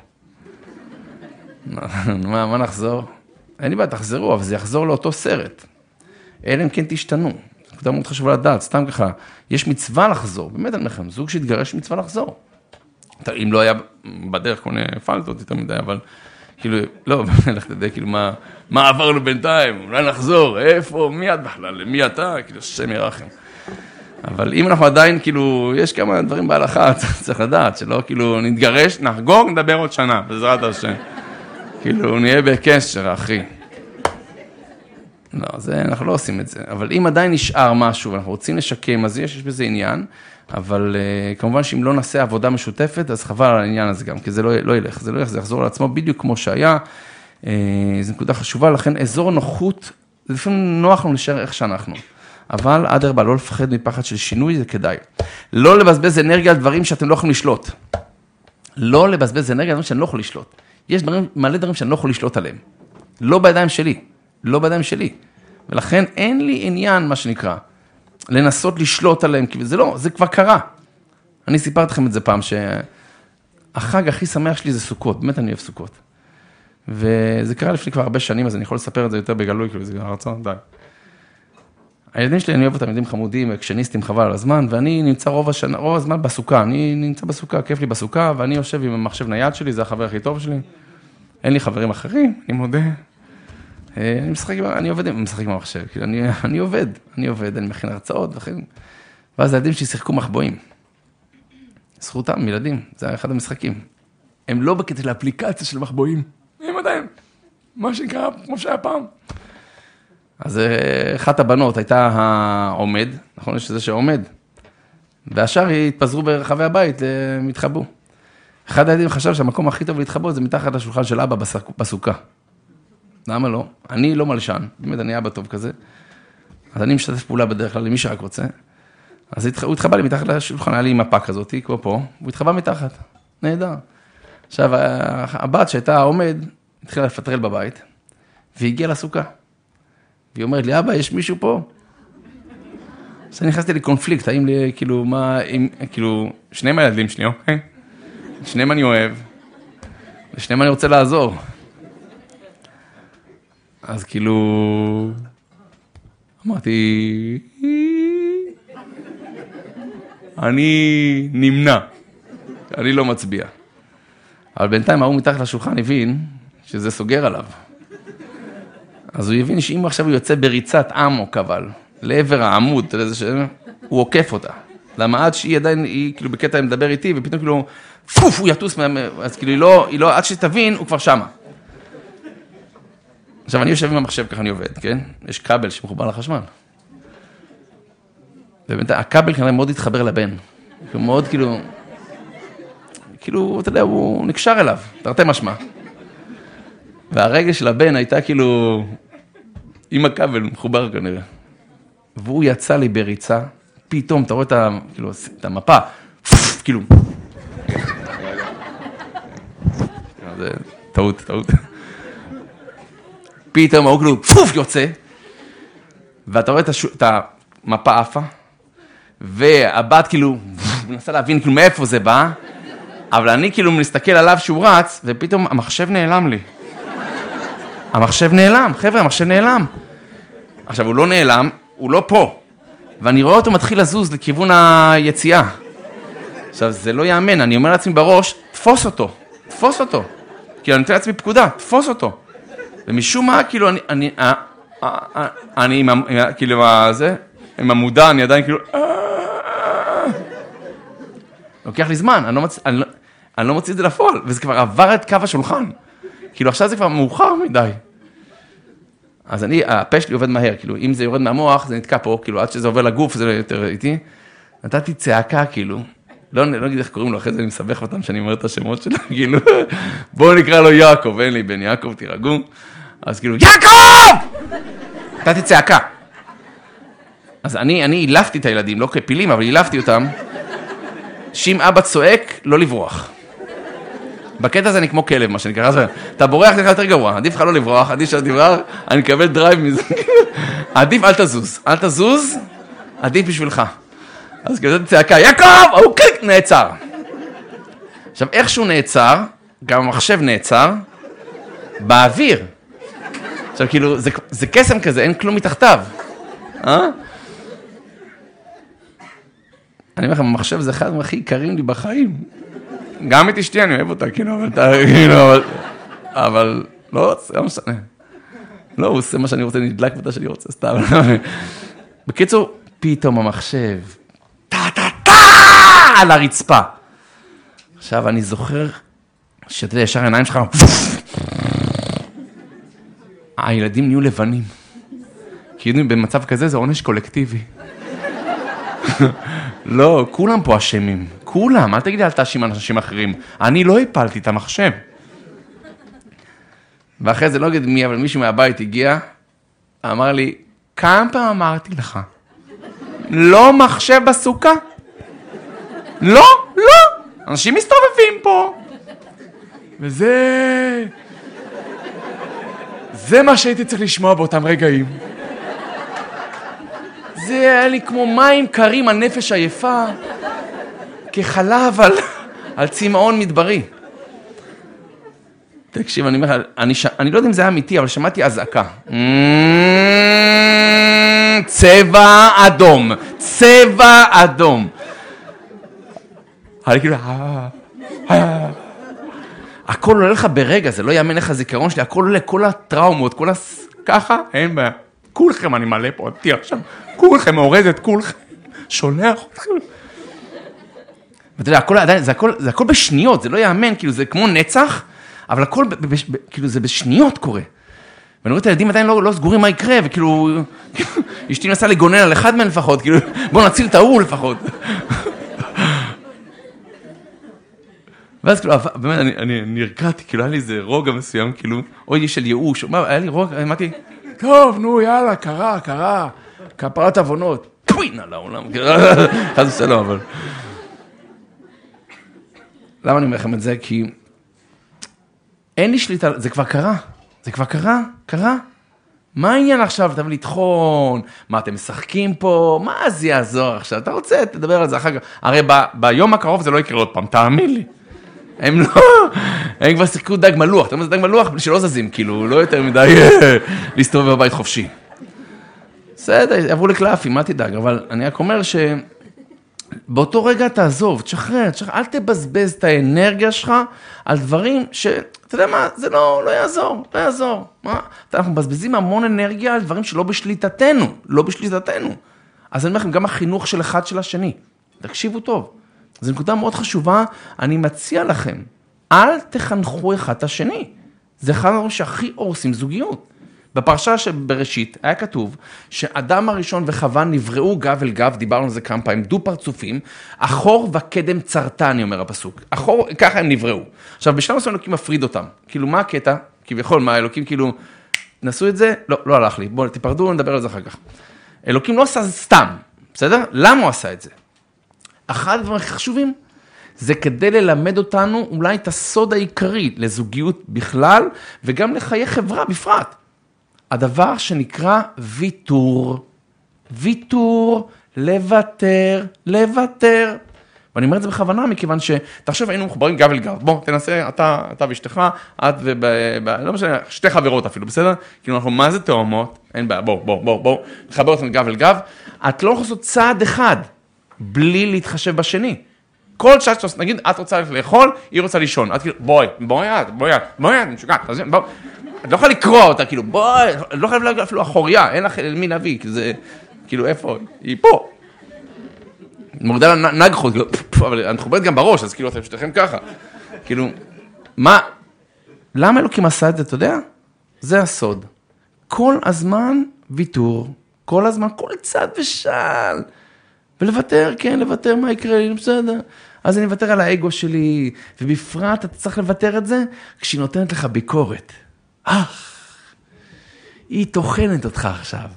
מה נחזור? אין לי בעיה, תחזרו, אבל זה יחזור לאותו סרט. אלה הם כן תשתנו. זה נקודה מאוד חשובה לדעת, סתם ככה. יש מצווה לחזור, באמת אני לכם, זוג שהתגרש מצווה לחזור. אם לא היה בדרך כל מיני פלטות יותר מדי, אבל כאילו, לא, לך תדע, כאילו, מה עברנו בינתיים? אולי נחזור, איפה, מי את בכלל, למי אתה? כאילו, שם ירחם. אבל אם אנחנו עדיין, כאילו, יש כמה דברים בהלכה, צריך לדעת, שלא, כאילו, נתגרש, נחגוג, נדבר עוד שנה, בעזרת השם. כאילו, נהיה בקשר, אחי. לא, אנחנו לא עושים את זה. אבל אם עדיין נשאר משהו, ואנחנו רוצים לשקם, אז יש בזה עניין, אבל כמובן שאם לא נעשה עבודה משותפת, אז חבל על העניין הזה גם, כי זה לא ילך, זה יחזור לעצמו בדיוק כמו שהיה. זו נקודה חשובה, לכן אזור נוחות, זה לפעמים נוח לנו להישאר איך שאנחנו. אבל עד הרבה, לא לפחד מפחד של שינוי, זה כדאי. לא לבזבז אנרגיה על דברים שאתם לא יכולים לשלוט. לא לבזבז אנרגיה על דברים שאני לא יכול לשלוט. יש מלא דברים שאני לא יכול לשלוט עליהם. לא בידיים שלי. לא בידיים שלי. ולכן אין לי עניין, מה שנקרא, לנסות לשלוט עליהם, כי זה כבר קרה. אני סיפרתי לכם את זה פעם, שהחג הכי שמח שלי זה סוכות, באמת אני אוהב סוכות. וזה קרה לפני כבר הרבה שנים, אז אני יכול לספר את זה יותר בגלוי, כאילו זה הרצון, די. הילדים שלי, אני אוהב אותם, ילדים חמודים, אקשניסטים, חבל על הזמן, ואני נמצא רוב הזמן בסוכה, אני נמצא בסוכה, כיף לי בסוכה, ואני יושב עם המחשב נייד שלי, זה החבר הכי טוב שלי. אין לי חברים אחרים, אני מודה. אני עובד, משחק עם המחשב, אני עובד, אני מכין הרצאות, ואז הילדים שלי שיחקו מחבואים. זכותם, ילדים, זה היה אחד המשחקים. הם לא בקטע לאפליקציה של מחבואים, הם עדיין, מה שנקרא, כמו שהיה פעם. אז אחת הבנות הייתה העומד, נכון, יש זה שעומד, והשאר התפזרו ברחבי הבית, הם התחבאו. אחד הילדים חשב שהמקום הכי טוב להתחבא זה מתחת לשולחן של אבא בסוכה. למה לא? אני לא מלשן, באמת אני אבא טוב כזה, אז אני משתתף פעולה בדרך כלל למי שרק רוצה, אז הוא התחבא לי מתחת לשולחן, היה לי מפה כזאת, כמו פה, הוא התחבא מתחת, נהדר. עכשיו, הבת שהייתה עומד, התחילה לפטרל בבית, והגיעה לסוכה. והיא אומרת לי, אבא, יש מישהו פה? אז אני נכנסתי לקונפליקט, האם לי, כאילו, מה, כאילו, שניהם הילדים שלי, אוקיי? שניהם אני אוהב, ושניהם אני רוצה לעזור. אז כאילו, אמרתי, אני נמנע, אני לא מצביע. אבל בינתיים ההוא מתחת לשולחן הבין שזה סוגר עליו. אז הוא הבין שאם עכשיו הוא יוצא בריצת עמוק אבל, לעבר העמוד, הוא עוקף אותה. למה עד שהיא עדיין, היא כאילו בקטע מדבר איתי, ופתאום כאילו, פוף, הוא יטוס, אז כאילו היא לא, עד שתבין, הוא כבר שמה. עכשיו אני יושב עם המחשב, ככה אני עובד, כן? יש כבל שמחובר לחשמל. ובאמת, הכבל כנראה מאוד התחבר לבן. הוא מאוד כאילו, אתה יודע, הוא נקשר אליו, תרתי משמע. והרגל של הבן הייתה כאילו, עם הכבל מחובר כנראה. והוא יצא לי בריצה, פתאום, אתה רואה את המפה, כאילו. זה טעות. פתאום הוא כאילו, יוצא, ואתה רואה את המפה עפה, והבת כאילו, מנסה להבין כאילו מאיפה זה בא, אבל אני כאילו מסתכל עליו שהוא רץ, ופתאום המחשב נעלם לי. המחשב נעלם, חבר'ה, המחשב נעלם. עכשיו, הוא לא נעלם, הוא לא פה. ואני רואה אותו מתחיל לזוז לכיוון היציאה. עכשיו, זה לא יאמן, אני אומר לעצמי בראש, תפוס אותו. כאילו, אני נותן לעצמי פקודה, תפוס אותו. ומשום מה, כאילו, אני כאילו, עם המודע, אני עדיין כאילו, לוקח לי זמן, אני לא מוציא את זה לפועל, וזה כבר עבר את קו השולחן. כאילו, עכשיו זה כבר מאוחר מדי. אז הפה שלי עובד מהר, כאילו, אם זה יורד מהמוח, זה נתקע פה, כאילו, עד שזה עובר לגוף, זה יותר איתי. נתתי צעקה, כאילו, לא אגיד איך קוראים לו, אחרי זה אני מסבך אותם, שאני אומר את השמות שלו, כאילו, בואו נקרא לו יעקב, אין לי בן יעקב, תירגעו. אז כאילו, יעקב! נתתי צעקה. אז אני אילפתי את הילדים, לא כפילים, אבל אילפתי אותם, שאם אבא צועק, לא לברוח. בקטע הזה אני כמו כלב, מה שנקרא, אתה בורח לך יותר גרוע, עדיף לך לא לברוח, עדיף שאתה תברח, אני אקבל דרייב מזה. עדיף אל תזוז, עדיף בשבילך. אז כזה צעקה, יעקב, הוא קליק, נעצר. עכשיו, איך שהוא נעצר, גם המחשב נעצר, באוויר. עכשיו, כאילו, זה קסם כזה, אין כלום מתחתיו. אני אומר לכם, המחשב זה אחד הכי יקרים לי בחיים. גם את אשתי, אני אוהב אותה, אבל לא משנה. לא, הוא עושה מה שאני רוצה, נדלק אותה שאני רוצה, סתם. בקיצור, פתאום המחשב, על הרצפה. עכשיו, אני זוכר, שאתה יודע, ישר העיניים שלך, הילדים נהיו לבנים. כי במצב כזה זה עונש קולקטיבי. לא, כולם פה אשמים. כולם, אל תגידי, אל תאשים אנשים אחרים. אני לא הפלתי את המחשב. ואחרי זה לא אגיד מי, אבל מישהו מהבית הגיע, אמר לי, כמה פעם אמרתי לך, לא מחשב בסוכה? לא. אנשים מסתובבים פה. וזה מה שהייתי צריך לשמוע באותם רגעים. זה היה לי כמו מים קרים על נפש עייפה, כחלב על צמאון מדברי. תקשיב, אני לא יודע אם זה היה אמיתי, אבל שמעתי אזעקה. צבע אדום, צבע אדום. אני כאילו, הכל עולה לך ברגע, זה לא יאמן לך זיכרון שלי, הכל עולה, כל הטראומות, כל ככה, אין בעיה. כולכם אני מלא פה, אותי עכשיו, כולכם מאורזת, כולכם, שולח אתכם. ואתה יודע, זה הכל בשניות, זה לא יאמן, כאילו זה כמו נצח, אבל הכל, כאילו זה בשניות קורה. ואני רואה את הילדים עדיין לא סגורים מה יקרה, וכאילו, אשתי נסעה לגונן על אחד מהם לפחות, כאילו, בוא נציל את ההוא לפחות. ואז כאילו, באמת, אני נרגעתי, כאילו, היה לי איזה רוגע מסוים, כאילו, אוי, של ייאוש, היה לי רוגע, אמרתי, טוב, נו, יאללה, קרה, כפרת עוונות, טווין על העולם, חס ושלום, אבל... למה אני אומר לכם את זה? כי אין לי שליטה, זה כבר קרה. מה העניין עכשיו? אתה לטחון, מה אתם משחקים פה, מה זה יעזור עכשיו? אתה רוצה, תדבר על זה אחר כך. הרי ביום הקרוב זה לא יקרה עוד פעם, תאמין לי. הם כבר שיחקו דג מלוח, אתה אומר, זה דג מלוח שלא זזים, כאילו, לא יותר מדי להסתובב בבית חופשי. בסדר, עברו לקלאפים, מה תדאג, אבל אני רק אומר באותו רגע תעזוב, תשחרר, אל תבזבז את האנרגיה שלך על דברים אתה יודע מה, זה לא יעזור. מה? אנחנו מבזבזים המון אנרגיה על דברים שלא בשליטתנו, אז אני אומר לכם, גם החינוך של אחד של השני, תקשיבו טוב, זו נקודה מאוד חשובה, אני מציע לכם, אל תחנכו אחד את השני, זה אחד הדברים שהכי הורסים זוגיות. בפרשה שבראשית היה כתוב שאדם הראשון וחווה נבראו גב אל גב, דיברנו על זה כמה פעמים, דו פרצופים, אחור וקדם צרתני, אומר הפסוק. אחור, ככה הם נבראו. עכשיו, בשלב מסוים אלוקים מפריד אותם. כאילו, מה הקטע? כביכול, מה אלוקים כאילו, נסו את זה? לא הלך לי. בואו, תיפרדו, נדבר על זה אחר כך. אלוקים לא עשה סתם, בסדר? למה הוא עשה את זה? אחד הדברים הכי חשובים, זה כדי ללמד אותנו אולי את הסוד העיקרי לזוגיות בכלל, וגם לחיי חברה בפרט. הדבר שנקרא ויתור, לוותר. ואני אומר את זה בכוונה, מכיוון שתחשוב, היינו מחוברים גב אל גב. בוא, תנסה, אתה ואשתך, את לא משנה, שתי חברות אפילו, בסדר? כאילו אנחנו, מה זה תאומות? אין בעיה, בוא, נחבר אותנו גב אל גב. את לא יכולה לעשות צעד אחד, בלי להתחשב בשני. כל שעה שאתה, נגיד, את רוצה לאכול, היא רוצה לישון. את כאילו, בואי, את משוגעת, בוא. את לא יכולה לקרוא אותה, כאילו, בואי, לא יכולה להגיד אפילו אחוריה, אין לך מי נביא, כי זה, כאילו, איפה? היא פה. מורידה לה נגחות, כאילו, אבל אני חוברת גם בראש, אז כאילו, אתם שתכם ככה. כאילו, מה? למה אלוקים עשה את זה, אתה יודע? זה הסוד. כל הזמן ויתור, כל הזמן, כל צד ושל. ולוותר, כן, לוותר, מה יקרה לי, בסדר. אז אני אוותר על האגו שלי, ובפרט אתה צריך לוותר את זה, כשהיא נותנת לך ביקורת. היא תוכנת אותך עכשיו.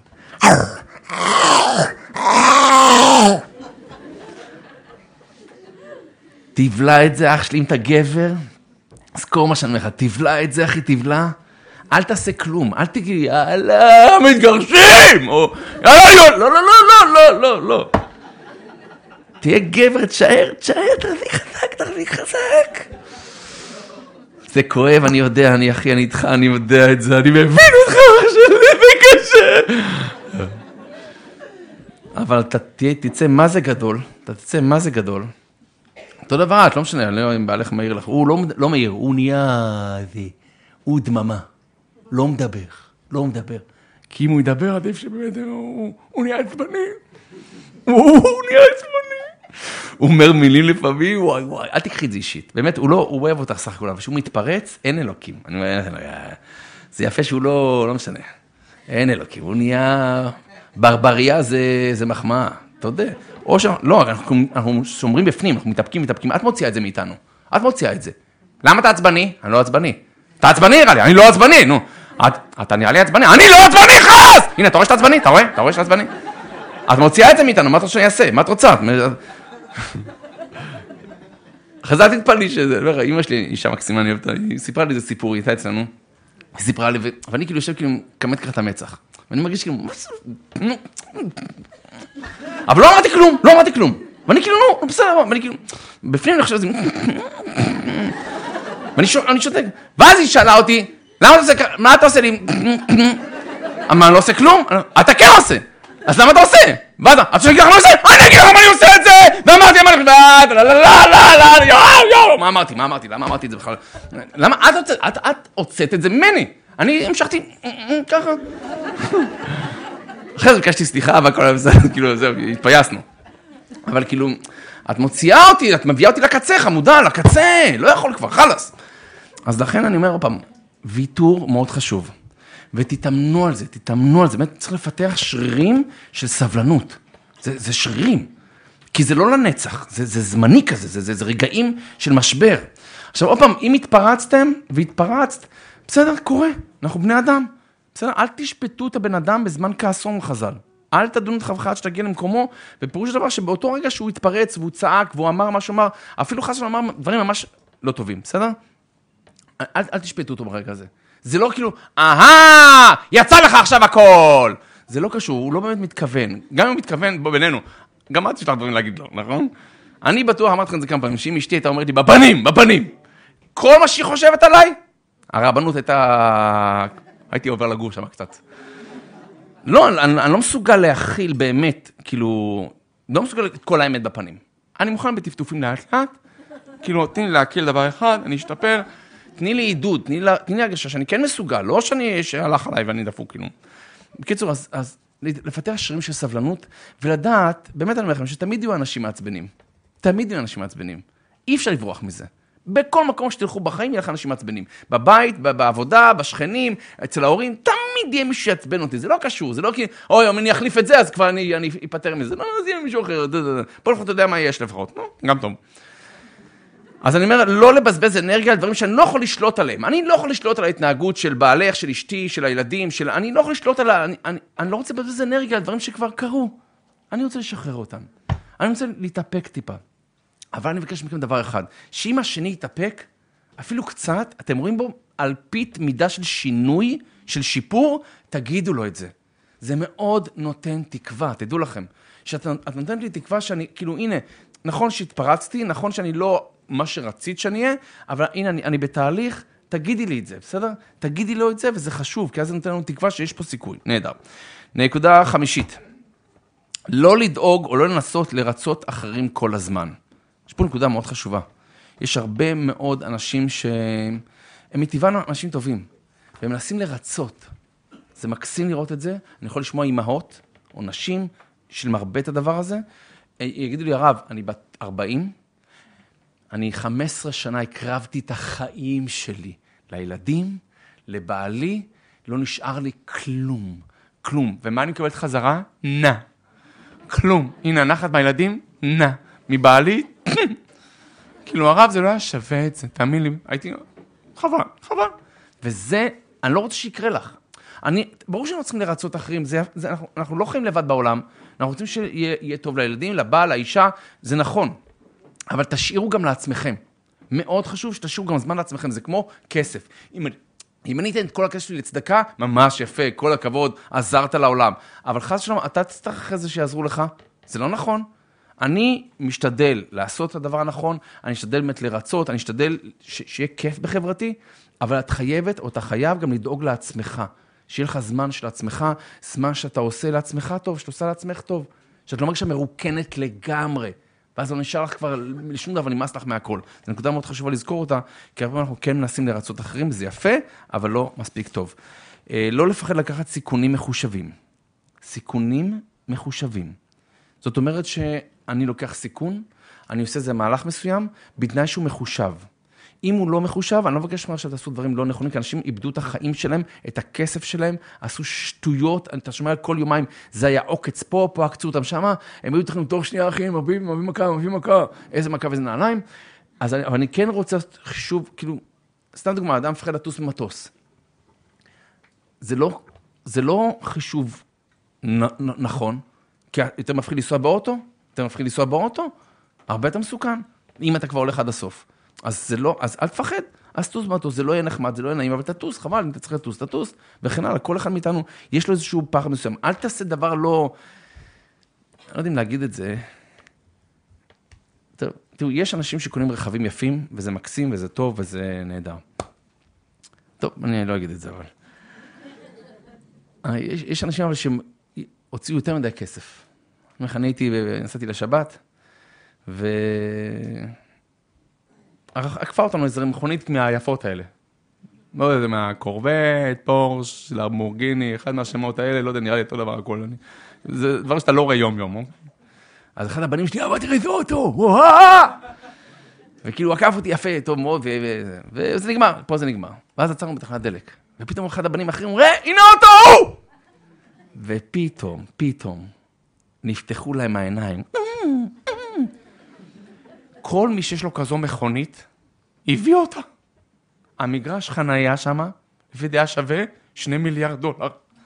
תבלע את זה, אח שלי, אם אתה גבר, זכור מה שאני אומר לך, תבלע את זה, אחי, תבלע, אל תעשה כלום, אל תגיד, יאללה, מתגרשים, או, יאללה, לא. תהיה גבר, תשאר, תחזיק חזק. זה כואב, אני יודע, אני אחי, אני איתך, אני יודע את זה, אני מבין אותך, זה קשה. אבל אתה תצא מה זה גדול, אותו דבר, את לא משנה, אני לא אם בעלך מהיר לך, הוא לא מהיר, הוא נהיה, הוא דממה, לא מדבר, כי אם הוא ידבר, עדיף שבאמת הוא נהיה עצבני, הוא אומר מילים לפעמים, וואי, אל תקחי את זה אישית. באמת, הוא אוהב אותך סך הכול, אבל כשהוא מתפרץ, אין אלוקים. זה יפה שהוא לא משנה. אין אלוקים, הוא נהיה... ברבריה זה מחמאה, אתה יודע. או לא, אנחנו שומרים בפנים, אנחנו מתאפקים. את מוציאה את זה מאיתנו. למה אתה עצבני? אני לא עצבני. אתה עצבני נראה לי, אני לא עצבני, נו. אתה נראה לי עצבני, אני לא עצבני, חס! הנה, אתה רואה שאתה עצבני? אתה רואה שאתה עצבני? את מוציאה את זה מאיתנו, מה אתה רוצה שאני אעשה? מה את רוצה? חזרתי להתפללי שזה, אמא שלי, אישה מקסימה, אני אוהבת, היא סיפרה לי איזה סיפור, היא הייתה אצלנו, היא סיפרה לי, ואני כאילו יושב כאילו, כמת ככה את המצח, ואני מרגיש כאילו, מה זה? אבל לא אמרתי כלום, ואני כאילו, נו, בסדר, ואני כאילו, בפנים אני חושב שזה, ואני שותק, ואז היא שאלה אותי, מה אתה עושה לי? מה, אני לא עושה כלום? אתה כן עושה. אז למה אתה עושה? ואז, אתה רוצה להגיד לך מה אני עושה? אני אגיד לך מה אני עושה את זה! ואמרתי, מה אמרתי? למה אמרתי את זה בכלל? למה את הוצאת את זה ממני? אני המשכתי ככה. אחרי זה ביקשתי סליחה, והכל היה בסדר, כאילו, זהו, התפייסנו. אבל כאילו, את מוציאה אותי, את מביאה אותי לקצה, חמודה, לקצה, לא יכול כבר, חלס. אז לכן אני אומר פעם, ויתור מאוד חשוב. ותתאמנו על זה, באמת צריך לפתח שרירים של סבלנות. זה שרירים, כי זה לא לנצח, זה זמני כזה, זה רגעים של משבר. עכשיו, עוד פעם, אם התפרצתם והתפרצת, בסדר, קורה, אנחנו בני אדם. בסדר, אל תשפטו את הבן אדם בזמן כעסון חז"ל. אל תדונו את חברך עד שתגיע למקומו, ופירוש הדבר שבאותו רגע שהוא התפרץ והוא צעק והוא אמר מה שהוא אמר, אפילו חס ושלום אמר דברים ממש לא טובים, בסדר? אל תשפטו אותו ברגע הזה. זה לא כאילו, יצא לך עכשיו הכל. זה לא קשור, הוא לא באמת מתכוון. גם אם הוא מתכוון בינינו, גם את יש לך דברים להגיד לו, נכון? אני בטוח, אמרתי לכם את זה כמה פעמים, שאם אשתי הייתה אומרת לי, בפנים. כל מה שהיא חושבת עליי, הרבנות הייתי עובר לגור שם קצת. לא, אני לא מסוגל להכיל באמת, כאילו, לא מסוגל את כל האמת בפנים. אני מוכן בטפטופים לאט, כאילו, תני לי להכיל דבר אחד, אני אשתפר, תני לי עידוד, תני לי הרגשה שאני כן מסוגל, לא שהלך עליי ואני דפוק, כאילו. בקיצור, אז לפתח שרירים של סבלנות, ולדעת, באמת אני אומר לכם, שתמיד יהיו אנשים מעצבנים. אי אפשר לברוח מזה. בכל מקום שתלכו בחיים, יהיה לך אנשים מעצבנים. בבית, בעבודה, בשכנים, אצל ההורים, תמיד יהיה מישהו שיעצבן אותי. זה לא קשור, זה לא כי, אם אני אחליף את זה, אז כבר אני אפטר מזה. לא, זה יהיה מישהו אחר. פה לפחות אתה יודע מה יש לפחות. גם טוב. אז אני אומר, לא לבזבז אנרגיה על דברים שאני לא יכול לשלוט עליהם. אני לא יכול לשלוט על ההתנהגות של בעלך, של אשתי, של הילדים, אני לא יכול לשלוט על אני לא רוצה לבזבז אנרגיה על דברים שכבר קרו. אני רוצה לשחרר אותם. אני רוצה להתאפק טיפה. אבל אני מבקש מכם דבר אחד, שאם השני יתאפק, אפילו קצת, אתם רואים בו על פית מידה של שינוי, של שיפור, תגידו לו את זה. זה מאוד נותן תקווה, תדעו לכם. שאת נותנת לי תקווה שאני, כאילו, הנה, נכון שהתפרצתי, נכון שאני לא מה שרצית שאני אהיה, אבל הנה, אני בתהליך, תגידי לי את זה, בסדר? תגידי לו את זה, וזה חשוב, כי אז זה נותן לנו תקווה שיש פה סיכוי. נהדר. נקודה חמישית. לא לדאוג או לא לנסות לרצות אחרים כל הזמן. יש פה נקודה מאוד חשובה. יש הרבה מאוד אנשים שהם מטבעם אנשים טובים, והם מנסים לרצות. זה מקסים לראות את זה. אני יכול לשמוע אימהות או נשים של מרבה את הדבר הזה. יגידו לי, הרב, אני בת 40, אני 15 שנה הקרבתי את החיים שלי לילדים, לבעלי, לא נשאר לי כלום. ומה אני מקבלת חזרה? כלום. הנה, נחת מהילדים? מבעלי? כאילו, הרב, זה לא היה שווה את זה, תאמין לי, הייתי, חבל. וזה, אני לא רוצה שיקרה לך. ברור שאנחנו צריכים לרצות אחרים, אנחנו לא חיים לבד בעולם, אנחנו רוצים שיהיה טוב לילדים, לבעל, לאישה, זה נכון. אבל תשאירו גם לעצמכם. מאוד חשוב שתשאירו גם זמן לעצמכם, זה כמו כסף. אם אני אתן את כל הכסף שלי לצדקה, ממש יפה, כל הכבוד, עזרת לעולם. אבל חס ושלום, אתה תצטרך אחרי זה שיעזרו לך, זה לא נכון. אני משתדל לעשות את הדבר הנכון, אני משתדל באמת לרצות, אני משתדל שיהיה כיף בחברתי, אבל את חייבת או אתה חייב גם לדאוג לעצמך, שיהיה לך זמן של עצמך, זמן שאתה עושה לעצמך טוב, שאתה עושה לעצמך טוב, שאת לא מרגישה מרוקנת לגמרי, ואז לא נשאר לך כבר לשום דבר, נמאס לך מהכל. זו נקודה מאוד חשובה לזכור אותה, כי הרבה אנחנו כן מנסים לרצות אחרים, זה יפה, אבל לא מספיק טוב. לא לפחד לקחת סיכונים מחושבים. זאת אומרת שאני לוקח סיכון, אני עושה איזה מהלך מסוים, בתנאי שהוא מחושב. אם הוא לא מחושב, אני לא מבקש ממך שתעשו דברים לא נכונים, כי אנשים איבדו את החיים שלהם, את הכסף שלהם, עשו שטויות, אתה שומע כל יומיים, זה היה עוקץ פה עקצו אותם שמה, הם היו תכננו תוך שנייה אחים, מביא מכה, איזה מכה ואיזה נעליים. אבל אני כן רוצה חישוב, כאילו, סתם דוגמה, אדם מפחד לטוס במטוס. זה לא חישוב נכון, כי יותר מפחיד לנסוע באוטו, הרבה יותר מסוכן, אם אתה כבר הולך עד הסוף. אז אל תפחד, אז טוס במטוס, זה לא יהיה נחמד, זה לא יהיה נעים, אבל תטוס, חבל, אם אתה צריך לטוס, וכן הלאה, כל אחד מאיתנו, יש לו איזשהו פחד מסוים, אל תעשה דבר לא יודעים להגיד את זה. תראו, יש אנשים שקונים רכבים יפים, וזה מקסים, וזה טוב, וזה נהדר. טוב, אני לא אגיד את זה, אבל. יש אנשים אבל הוציאו יותר מדי כסף. אני נסעתי לשבת, עקפה אותנו איזו מכונית מהיפות האלה. לא יודע, זה מהקורבט, פורש, למבורגיני, אחד מהשמות האלה, לא יודע, נראה לי אותו דבר הכל. זה דבר שאתה לא רואה יום-יום. אז אחד הבנים שלי, אבל תראה איזה אוטו, וואה! וכאילו עקף אותי יפה, טוב מאוד, וזה נגמר, פה זה נגמר. ואז עצרנו בתחנת דלק. ופתאום אחד הבנים האחרים, ראה, הנה אוטו! ופתאום, נפתחו להם העיניים. כל מי שיש לו כזו מכונית, הביא אותה. המגרש חנייה שם, לפי דעה שווה 2 מיליארד דולר.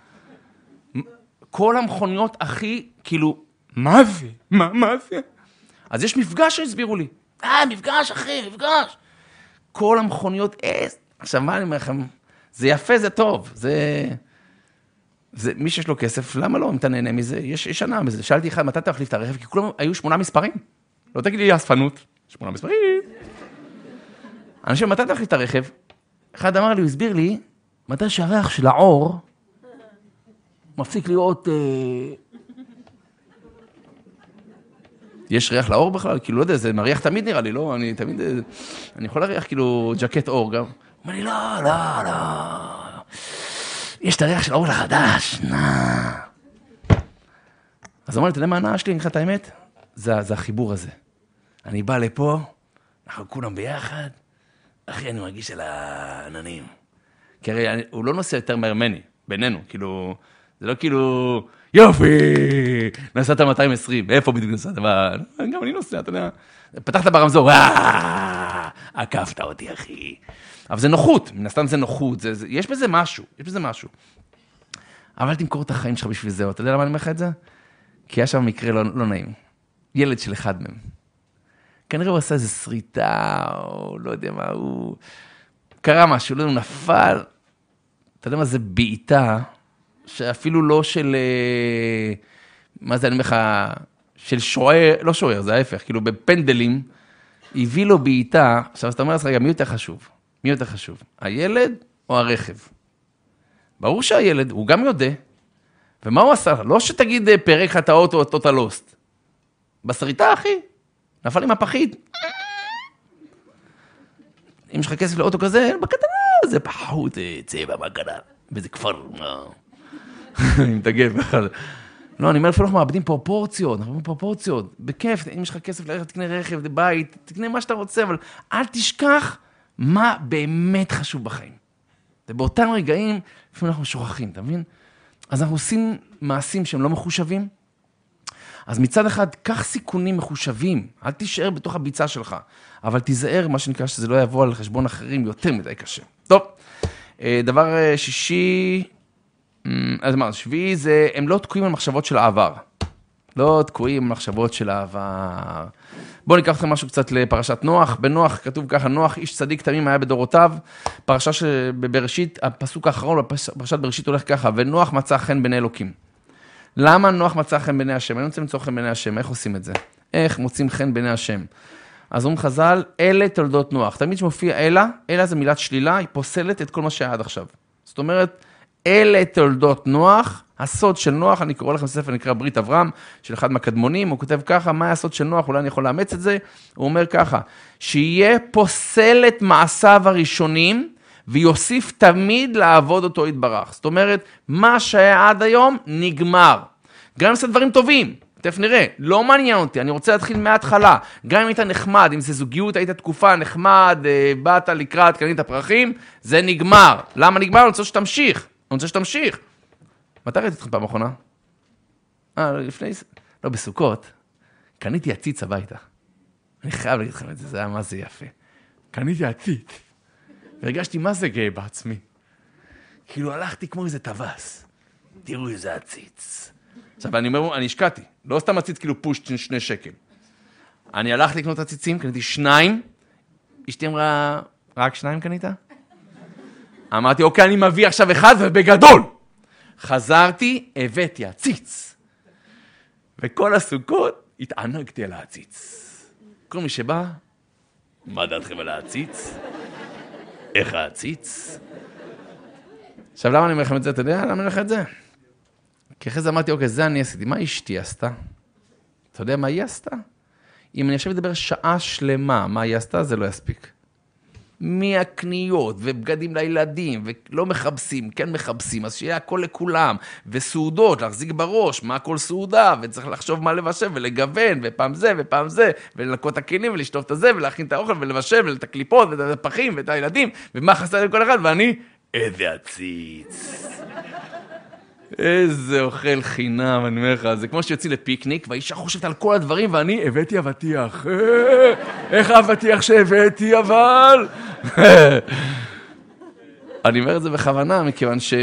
כל המכוניות הכי, כאילו, מה זה? מה זה? אז יש מפגש שהסבירו לי. מפגש אחי, מפגש. כל המכוניות, עכשיו מה אני אומר לכם? זה יפה, זה טוב. מי שיש לו כסף, למה לא? אם אתה נהנה מזה, יש שנה מזה. שאלתי אחד, מתי אתה מחליף את הרכב? כי כולם היו 8 מספרים. לא תגיד לי אספנות. 8 מספרים. אנשים, מתי אתה מחליף את הרכב? אחד אמר לי, הוא הסביר לי, מתי שהריח של האור מפסיק להיות... יש ריח לאור בכלל? כאילו, לא יודע, זה מריח תמיד נראה לי, לא? אני יכול להריח כאילו ג'קט אור גם. הוא אומר לי, לא. יש את הריח של האור לחדש, אז אמר לי, אתה יודע מה הנאה שלי? אני אגיד לך את האמת? זה החיבור הזה. אני בא לפה, אנחנו כולם ביחד, אחי, אני מרגיש על העננים. כי הרי הוא לא נוסע יותר מהר ממני, בינינו, כאילו, זה לא כאילו, יופי, נסעת 220, איפה בדיוק נסעת? גם אני נוסע, אתה יודע, פתחת ברמזור, עקפת אותי, אחי. אבל זה נוחות, מן הסתם זה נוחות, יש בזה משהו. אבל תמכור את החיים שלך בשביל זה, אתה יודע למה אני אומר לך את זה? כי היה שם מקרה לא נעים. ילד של אחד מהם. כנראה הוא עשה איזו שריטה, או לא יודע מה, הוא... קרה משהו, הוא נפל. אתה יודע מה, זה בעיטה, שאפילו לא של... מה זה, אני אומר לך, של שוער, לא שוער, זה ההפך, כאילו בפנדלים, הביא לו בעיטה, עכשיו אתה אומר לך, רגע, מי יותר חשוב? הילד או הרכב? ברור שהילד, הוא גם יודע, ומה הוא עשה? לא שתגיד פרק לך את האוטו או טוטל לוסט. בשריטה, אחי, נפל עם הפחית. אם יש לך כסף לאוטו כזה, בקטנה, זה פחות צבע בקטנה, וזה כפר, אני מתגב. לא, אני אומר, אפילו אנחנו מאבדים פרופורציות, בכיף, אם יש לך כסף לרכב, תקנה רכב, בית, תקנה מה שאתה רוצה, אבל אל תשכח מה באמת חשוב בחיים. ובאותם רגעים, לפעמים אנחנו שוכחים, אתה מבין? אז אנחנו עושים מעשים שהם לא מחושבים, אז מצד אחד, קח סיכונים מחושבים, אל תישאר בתוך הביצה שלך, אבל תיזהר, מה שנקרא, שזה לא יבוא על חשבון אחרים יותר מדי קשה. טוב, דבר שישי, אז מה, שביעי זה, הם לא תקועים על מחשבות של העבר. לא תקועים על מחשבות של העבר. בואו ניקח לכם משהו קצת לפרשת נוח. בנוח כתוב ככה, נוח איש צדיק תמים היה בדורותיו. פרשה שבראשית, הפסוק האחרון בפרשת בראשית הולך ככה, ונוח מצא חן בעיני אלוקים. למה נוח מצא חן בעיני השם? אני רוצה למצוא חן בעיני השם, איך עושים את זה? איך מוצאים חן בעיני השם? אז אומרים חז"ל, אלה תולדות נוח. תמיד שמופיע אלה זה מילת שלילה, היא פוסלת את כל מה שהיה עד עכשיו. זאת אומרת, אלה תולדות נוח, הסוד של נוח, אני קורא לכם ספר נקרא ברית אברהם, של אחד מהקדמונים, הוא כותב ככה, מה הסוד של נוח, אולי אני יכול לאמץ את זה, הוא אומר ככה, שיהיה פוסל את מעשיו הראשונים, ויוסיף תמיד לעבוד אותו יתברך. זאת אומרת, מה שהיה עד היום נגמר. גם אם עושה דברים טובים, תכף נראה, לא מעניין אותי, אני רוצה להתחיל מההתחלה, גם אם היית נחמד, אם זה זוגיות, היית תקופה נחמד, באת לקראת, קנית פרחים, זה נגמר. למה נגמר? אני רוצה שתמשיך. מתי ראיתי אתכם פעם אחרונה? לפני, לא, בסוכות, קניתי עציץ הביתה. אני חייב להגיד לכם את זה, זה היה מה זה יפה. קניתי עציץ. והרגשתי מה זה גאה בעצמי. כאילו הלכתי כמו איזה טווס. תראו איזה עציץ. עכשיו אני אומר, אני השקעתי. לא סתם עציץ כאילו פוש 2 שקל. אני הלכתי לקנות עציצים, קניתי 2. אשתי אמרה, רק 2 קנית? אמרתי, אוקיי, אני מביא עכשיו 1 ובגדול. חזרתי, הבאתי עציץ. וכל הסוכות התענגתי על העציץ. כל מי שבא, מה דעתכם על העציץ? איך העציץ? עכשיו, למה אני אומר לכם את זה? אתה יודע למה אני אומר לך את זה? כי אחרי זה אמרתי, אוקיי, זה אני עשיתי. מה אשתי עשתה? אתה יודע מה היא עשתה? אם אני עכשיו אדבר שעה שלמה, מה היא עשתה, זה לא יספיק. מהקניות ובגדים לילדים, ולא מחבסים, כן מחבסים, אז שיהיה הכל לכולם, וסעודות, להחזיק בראש, מה הכל סעודה, וצריך לחשוב מה לבשל, ולגוון, ופעם זה, ופעם זה, ולנקות את הכלים, ולשטוף את זה, ולהכין את האוכל, ולבשל, ואת הקליפות, ואת הפחים, ואת הילדים, ומה חסר לכל אחד, ואני, איזה עציץ. איזה אוכל חינם, אני אומר לך, זה כמו שיוצאים לפיקניק, והאישה חושבת על כל הדברים, ואני הבאתי אבטיח. איך האבטיח שהבאתי, אבל? אני אומר את זה בכוונה, מכיוון ש...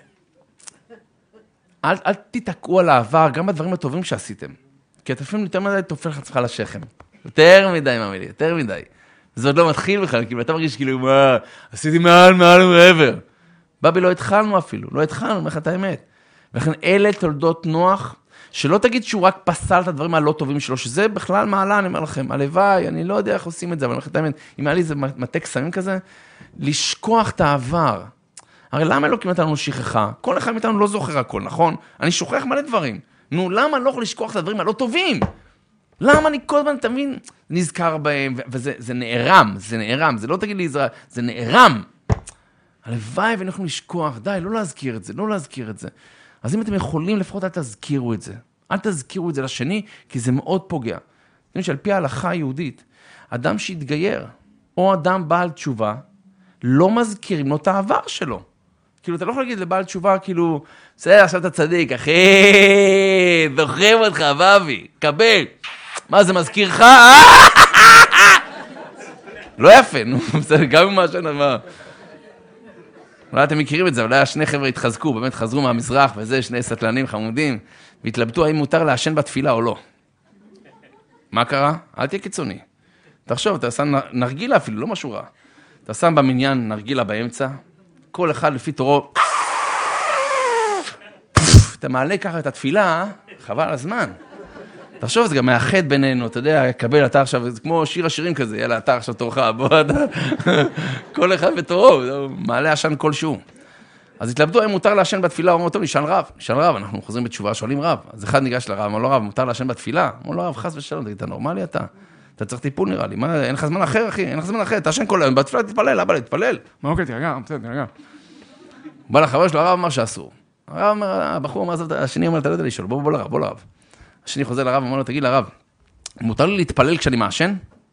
אל תתעקעו על העבר, גם בדברים הטובים שעשיתם. כי אתה לפעמים יותר מדי תופל לך צריכה לשכם. יותר מדי, מאמי לי, יותר מדי. זה עוד לא מתחיל בכלל, כאילו, אתה מרגיש כאילו, מה, עשיתי מעל ומעבר. בבי, לא התחלנו אפילו, לא התחלנו, אומר לך את האמת. ולכן אלה תולדות נוח, שלא תגיד שהוא רק פסל את הדברים הלא טובים שלו, שזה בכלל מעלה, אני אומר לכם, הלוואי, אני לא יודע איך עושים את זה, אבל אני אומר לך את האמת, אם היה לי איזה מטה קסמים כזה, לשכוח את העבר. הרי למה אלוקים נתן לנו שכחה? כל אחד מאיתנו לא זוכר הכל, נכון? אני שוכח מלא דברים. נו, למה לא יכול לשכוח את הדברים הלא טובים? למה אני כל הזמן, תבין, נזכר בהם, וזה נערם, זה לא תגיד לי עזרה, זה נערם. הלוואי ואנחנו יכולים לשכוח, די, לא להזכיר את זה, לא להזכיר את זה. אז אם אתם יכולים, לפחות אל תזכירו את זה. אל תזכירו את זה לשני, כי זה מאוד פוגע. אתם יודעים שעל פי ההלכה היהודית, אדם שהתגייר, או אדם בעל תשובה, לא מזכירים לו את העבר שלו. כאילו, אתה לא יכול להגיד לבעל תשובה, כאילו, בסדר, עכשיו אתה צדיק, אחי, דוחם אותך, בבי, קבל. מה, זה מזכיר לך? לא יפה, נו, בסדר, גם עם משהו נאמר. אולי אתם מכירים את זה, אולי השני חבר'ה התחזקו, באמת חזרו מהמזרח, וזה שני סטלנים חמודים, והתלבטו האם מותר לעשן בתפילה או לא. מה קרה? אל תהיה קיצוני. תחשוב, אתה שם נרגילה אפילו, לא משהו רע. אתה שם במניין נרגילה באמצע, כל אחד לפי תורו, אתה מעלה ככה את התפילה, חבל על הזמן. תחשוב, זה גם מאחד בינינו, אתה יודע, קבל אתה עכשיו, זה כמו שיר השירים כזה, יאללה, אתה עכשיו תורך, בוא, כל אחד בתורו, מעלה עשן כלשהו. אז התלבטו, אם מותר לעשן בתפילה, הוא אומר, טוב, נשאל רב, אנחנו חוזרים בתשובה, שואלים רב. אז אחד ניגש לרב, אמר לו, רב, מותר לעשן בתפילה? אמר לו, רב, חס ושלום, תגיד, אתה נורמלי אתה? אתה צריך טיפול נראה לי, מה, אין לך זמן אחר, אחי, אין לך זמן אחר, תעשן כל היום, בתפילה תתפלל, אבא, תתפלל. מה, אוקיי, תירגע. בא לחבר שלו, הרב אמר שאסור. הרב אומר, הבחור אמר, השני אומר, אתה לא יודע לשאול, בוא לרב. השני חוזר לרב, אמר לו, תגיד לרב, מותר לי להתפלל כשאני מעשן?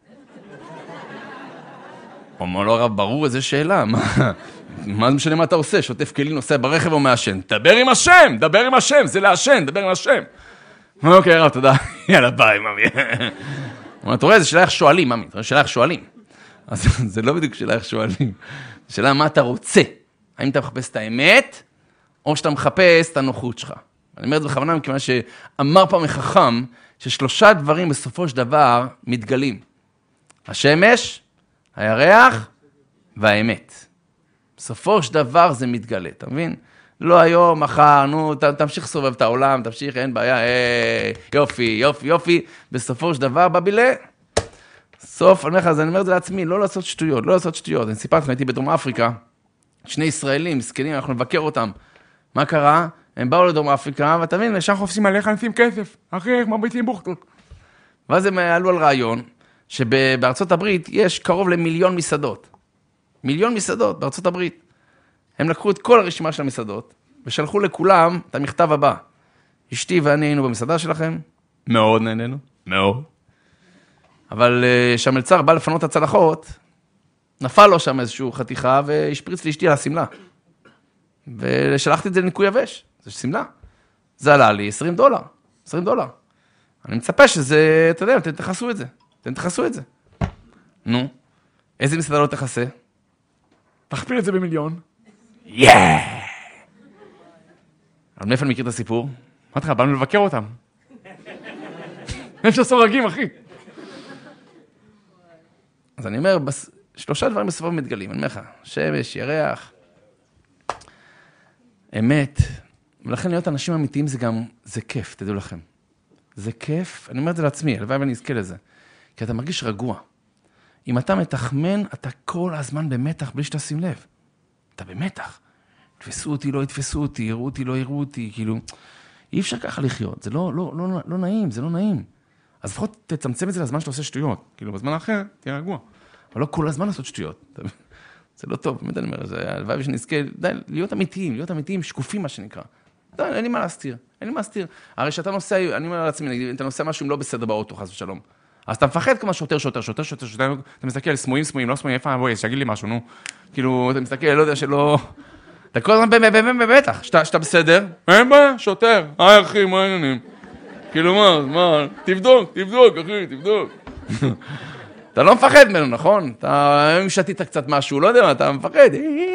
אומר לו, הרב, ברור, איזה שאלה, מה זה משנה מה אתה עושה? שוטף כלים, נוסע ברכב או מעשן? דבר עם השם, זה לעשן, דבר עם השם. אוקיי, הרב, תודה. יאללה, ביי, ממי. אתה רואה, זה שאלה איך שואלים, ממי, שאלה איך שואלים. אז זה לא בדיוק שאלה איך שואלים. שאלה מה אתה רוצה. האם אתה מחפש את האמת, או שאתה מחפש את הנוחות שלך. אני אומר את זה בכוונה, מכיוון שאמר פעם החכם, ששלושה דברים בסופו של דבר מתגלים. השמש, הירח והאמת. בסופו של דבר זה מתגלה, אתה מבין? לא היום, מחר, נו, תמשיך לסובב את העולם, תמשיך, אין בעיה, יופי. בסופו של דבר, בבילה, סוף, אני אומר את זה לעצמי, לא לעשות שטויות. אני סיפרתי, הייתי בדרום אפריקה, שני ישראלים, מסכנים, אנחנו נבקר אותם. מה קרה? הם באו לדרום אפריקה, ואתה מבין, לשם חופשים עליך, נשים כסף. אחי, איך מרביצים בוכטות. ואז הם עלו על רעיון, שבארצות הברית יש קרוב ל1,000,000 מסעדות. 1,000,000 מסעדות בארצות הברית. הם לקחו את כל הרשימה של המסעדות, ושלחו לכולם את המכתב הבא. אשתי ואני היינו במסעדה שלכם, מאוד נהנינו, מאוד. אבל שהמלצר בא לפנות את הצלחות, נפל לו שם איזושהי חתיכה, והשפריץ לאשתי על הסמלה. ושלחתי את זה לניקוי יבש, זה סמלה. זה עלה לי $20. אני מצפה שזה, אתה יודע, אתם תכסו את זה. נו, איזה מסעדה לא תכסה? תכפיל את זה ב1,000,000. אבל מאיפה אני מכיר את הסיפור? אמרתי לך, באנו לבקר אותם. הם שסורגים, אחי. אז אני אומר, שלושה דברים בסופו מתגלים, אני אומר לך, שמש, ירח, אמת, ולכן להיות אנשים אמיתיים זה כיף, תדעו לכם. זה כיף, אני אומר את זה לעצמי, הלוואי ואני אזכה לזה, כי אתה מרגיש רגוע. אם אתה מתחמן, אתה כל הזמן במתח, בלי שתשים לב. אתה במתח. תפסו אותי, לא יתפסו אותי, יראו אותי, לא יראו אותי, כאילו, אי אפשר ככה לחיות, זה לא נעים, זה לא נעים. אז לפחות תצמצם את זה לזמן שאתה עושה שטויות. כאילו, בזמן האחר, תהיה רגוע. אבל לא כל הזמן לעשות שטויות. זה לא טוב, באמת אני אומר, זה הלוואי שנזכה, די, להיות אמיתיים, שקופים מה שנקרא. די, אין לי מה להסתיר. הרי שאתה נוסע, אני אומר לעצמי, אתה נוסע משהו לא בסדר באוטו, חס ושלום. אז אתה מפחד כמו שוטר, אתה מסתכל על סמויים, לא סמויים, איפה, בואי, שיגיד לי משהו, נו. כאילו, אתה מסתכל, לא יודע שלא... אתה כל הזמן בטח, שאתה בסדר, אין בעיה, שוטר, אחי, מה העניינים? כאילו מה, תבדוק, אחי, תבדוק. אתה לא מפחד ממנו, נכון? אתה שתית קצת משהו, לא יודע, אתה מפחד.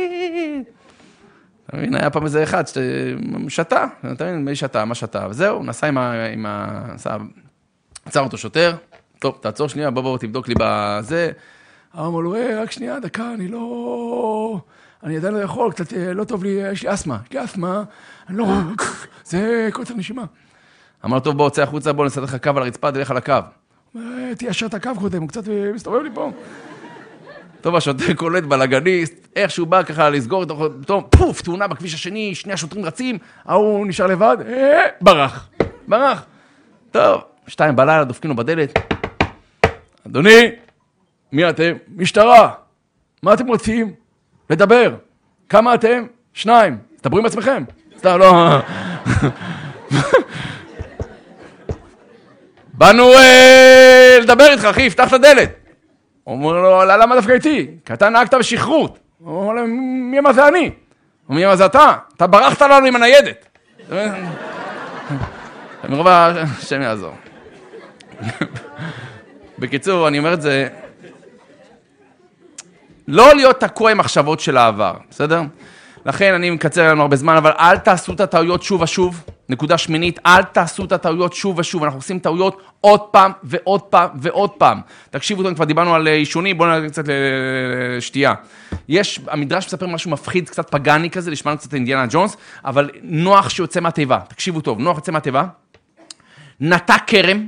אתה מבין, היה פעם איזה אחד שתה, אתה מבין, מי שתה, מה שתה, וזהו, נסע עם עצר אותו שוטר, טוב, תעצור שנייה, בוא, תבדוק לי בזה. אמר לו, רק שנייה, דקה, אני עדיין לא יכול, קצת לא טוב לי, יש לי אסמה, אני לא, זה קוצר נשימה. אמר לו, טוב, בוא, צא החוצה, בוא נסתת לך קו על הרצפה, תלך על הקו. תיישר את הקו קודם, הוא קצת מסתובב לי פה. טוב, השוטר קולט בלגניסט, איך שהוא בא ככה לסגור את אותו, פוף, תאונה בכביש השני, שני השוטרים רצים, ההוא נשאר לבד, ברח. טוב, 2 בלילה, דופקים לו בדלת. אדוני, מי אתם? משטרה. מה אתם רוצים? לדבר. כמה אתם? 2. תדברו עם עצמכם. סתם, לא... באנו לדבר איתך, אחי, פתח את הדלת. אומר לו, למה דווקא איתי? כי אתה נהגת בשכרות. הוא אומר לו, מי אמר זה אני? מי אמר זה אתה? אתה ברחת לנו עם הניידת. מרוב השם יעזור. בקיצור, אני אומר את זה, לא להיות תקוע עם מחשבות של העבר, בסדר? לכן אני מקצר לנו הרבה זמן, אבל אל תעשו את הטעויות שוב ושוב. נקודה שמינית, אל תעשו את הטעויות שוב ושוב. אנחנו עושים טעויות עוד פעם ועוד פעם. תקשיבו, כבר דיברנו על עישונים, בואו נראה קצת לשתייה. המדרש מספר משהו מפחיד, קצת פגני כזה, לשמענו קצת אינדיאנה ג'ונס, אבל נוח שיוצא מהטבע. תקשיבו טוב, נוח יוצא מהטבע, נטע כרם,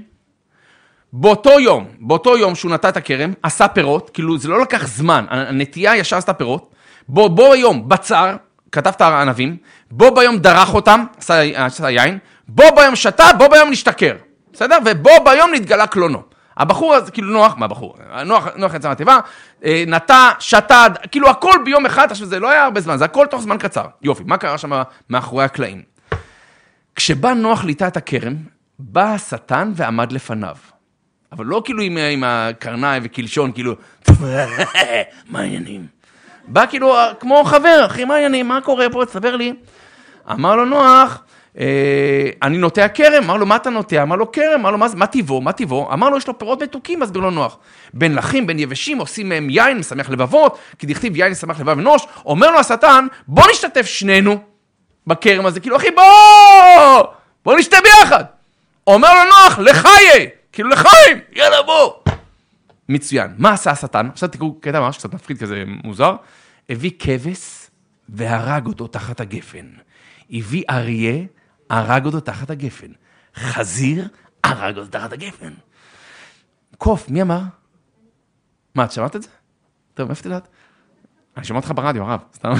באותו יום שהוא נטע את הכרם, עשה פירות, כאילו זה לא לקח זמן, הנטייה ישר עשתה פירות, בו היום בצר, כתב את הענבים, בו ביום דרך אותם, עשה יין, בו ביום שתה, בו ביום נשתכר, בסדר? ובו ביום נתגלה קלונו. הבחור הזה, כאילו נוח, מה בחור? נוח יצא מהטבע, נטע, שתה, כאילו הכל ביום אחד, עכשיו זה לא היה הרבה זמן, זה הכל תוך זמן קצר. יופי, מה קרה שם מאחורי הקלעים? כשבא נוח ליטה את הכרם, בא השטן ועמד לפניו. אבל לא כאילו עם הקרניים וקלשון, כאילו, מה העניינים? בא כאילו כמו חבר, אחי, מה העניינים? מה קורה פה? תסבר לי. אמר לו נוח, אני נוטע כרם. אמר לו, מה אתה נוטע? אמר לו, כרם. אמר לו, מה טיבו? אמר לו, יש לו פירות מתוקים, מסביר לו נוח. בין לחים, בין יבשים, עושים מהם יין, משמח לבבות, כי דכתיב יין, משמח לבב אנוש. אומר לו השטן, בוא נשתתף שנינו בכרם הזה. כאילו, אחי, בוא נשתה ביחד. אומר לו נוח, לחיי, כאילו לחיים, יאללה בוא. מצוין. מה עשה השטן? עכשיו תקראו קטע ממש קצת מפחיד כזה מוזר. הביא כבש והרג אותו תחת הגפן. הביא אריה, הרג אותו תחת הגפן. חזיר, הרג אותו תחת הגפן. קוף, מי אמר? מה, את שמעת את זה? טוב, איפה תדעת? אני שומע אותך ברדיו, הרב, סתם.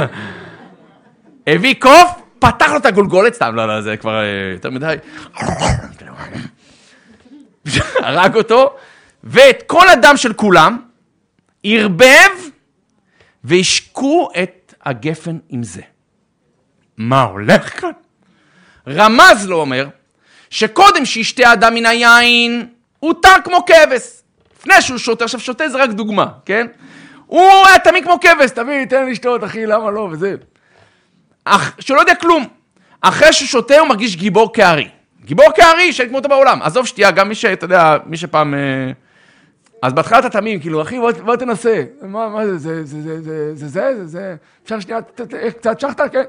הביא קוף, פתח לו את הגולגולת, סתם, לא, זה כבר יותר מדי. הרג אותו, ואת כל הדם של כולם, ערבב, והשקו את הגפן עם זה. מה הולך כאן? רמז לו אומר, שקודם שישתה האדם מן היין, הוא טר כמו כבש. לפני שהוא שותה, עכשיו שותה זה רק דוגמה, כן? הוא היה תמיד כמו כבש, תביא, תן לשתות, אחי, למה לא, וזה. שלא יודע כלום. אחרי שהוא שותה הוא מרגיש גיבור כארי. גיבור כארי שאין כמו אותו בעולם. עזוב שתייה, גם מי שאתה יודע, מי שפעם... אז בהתחלה אתה תמים, כאילו, אחי, בוא תנסה. מה זה? אפשר שנייה, קצת שחטה, כן?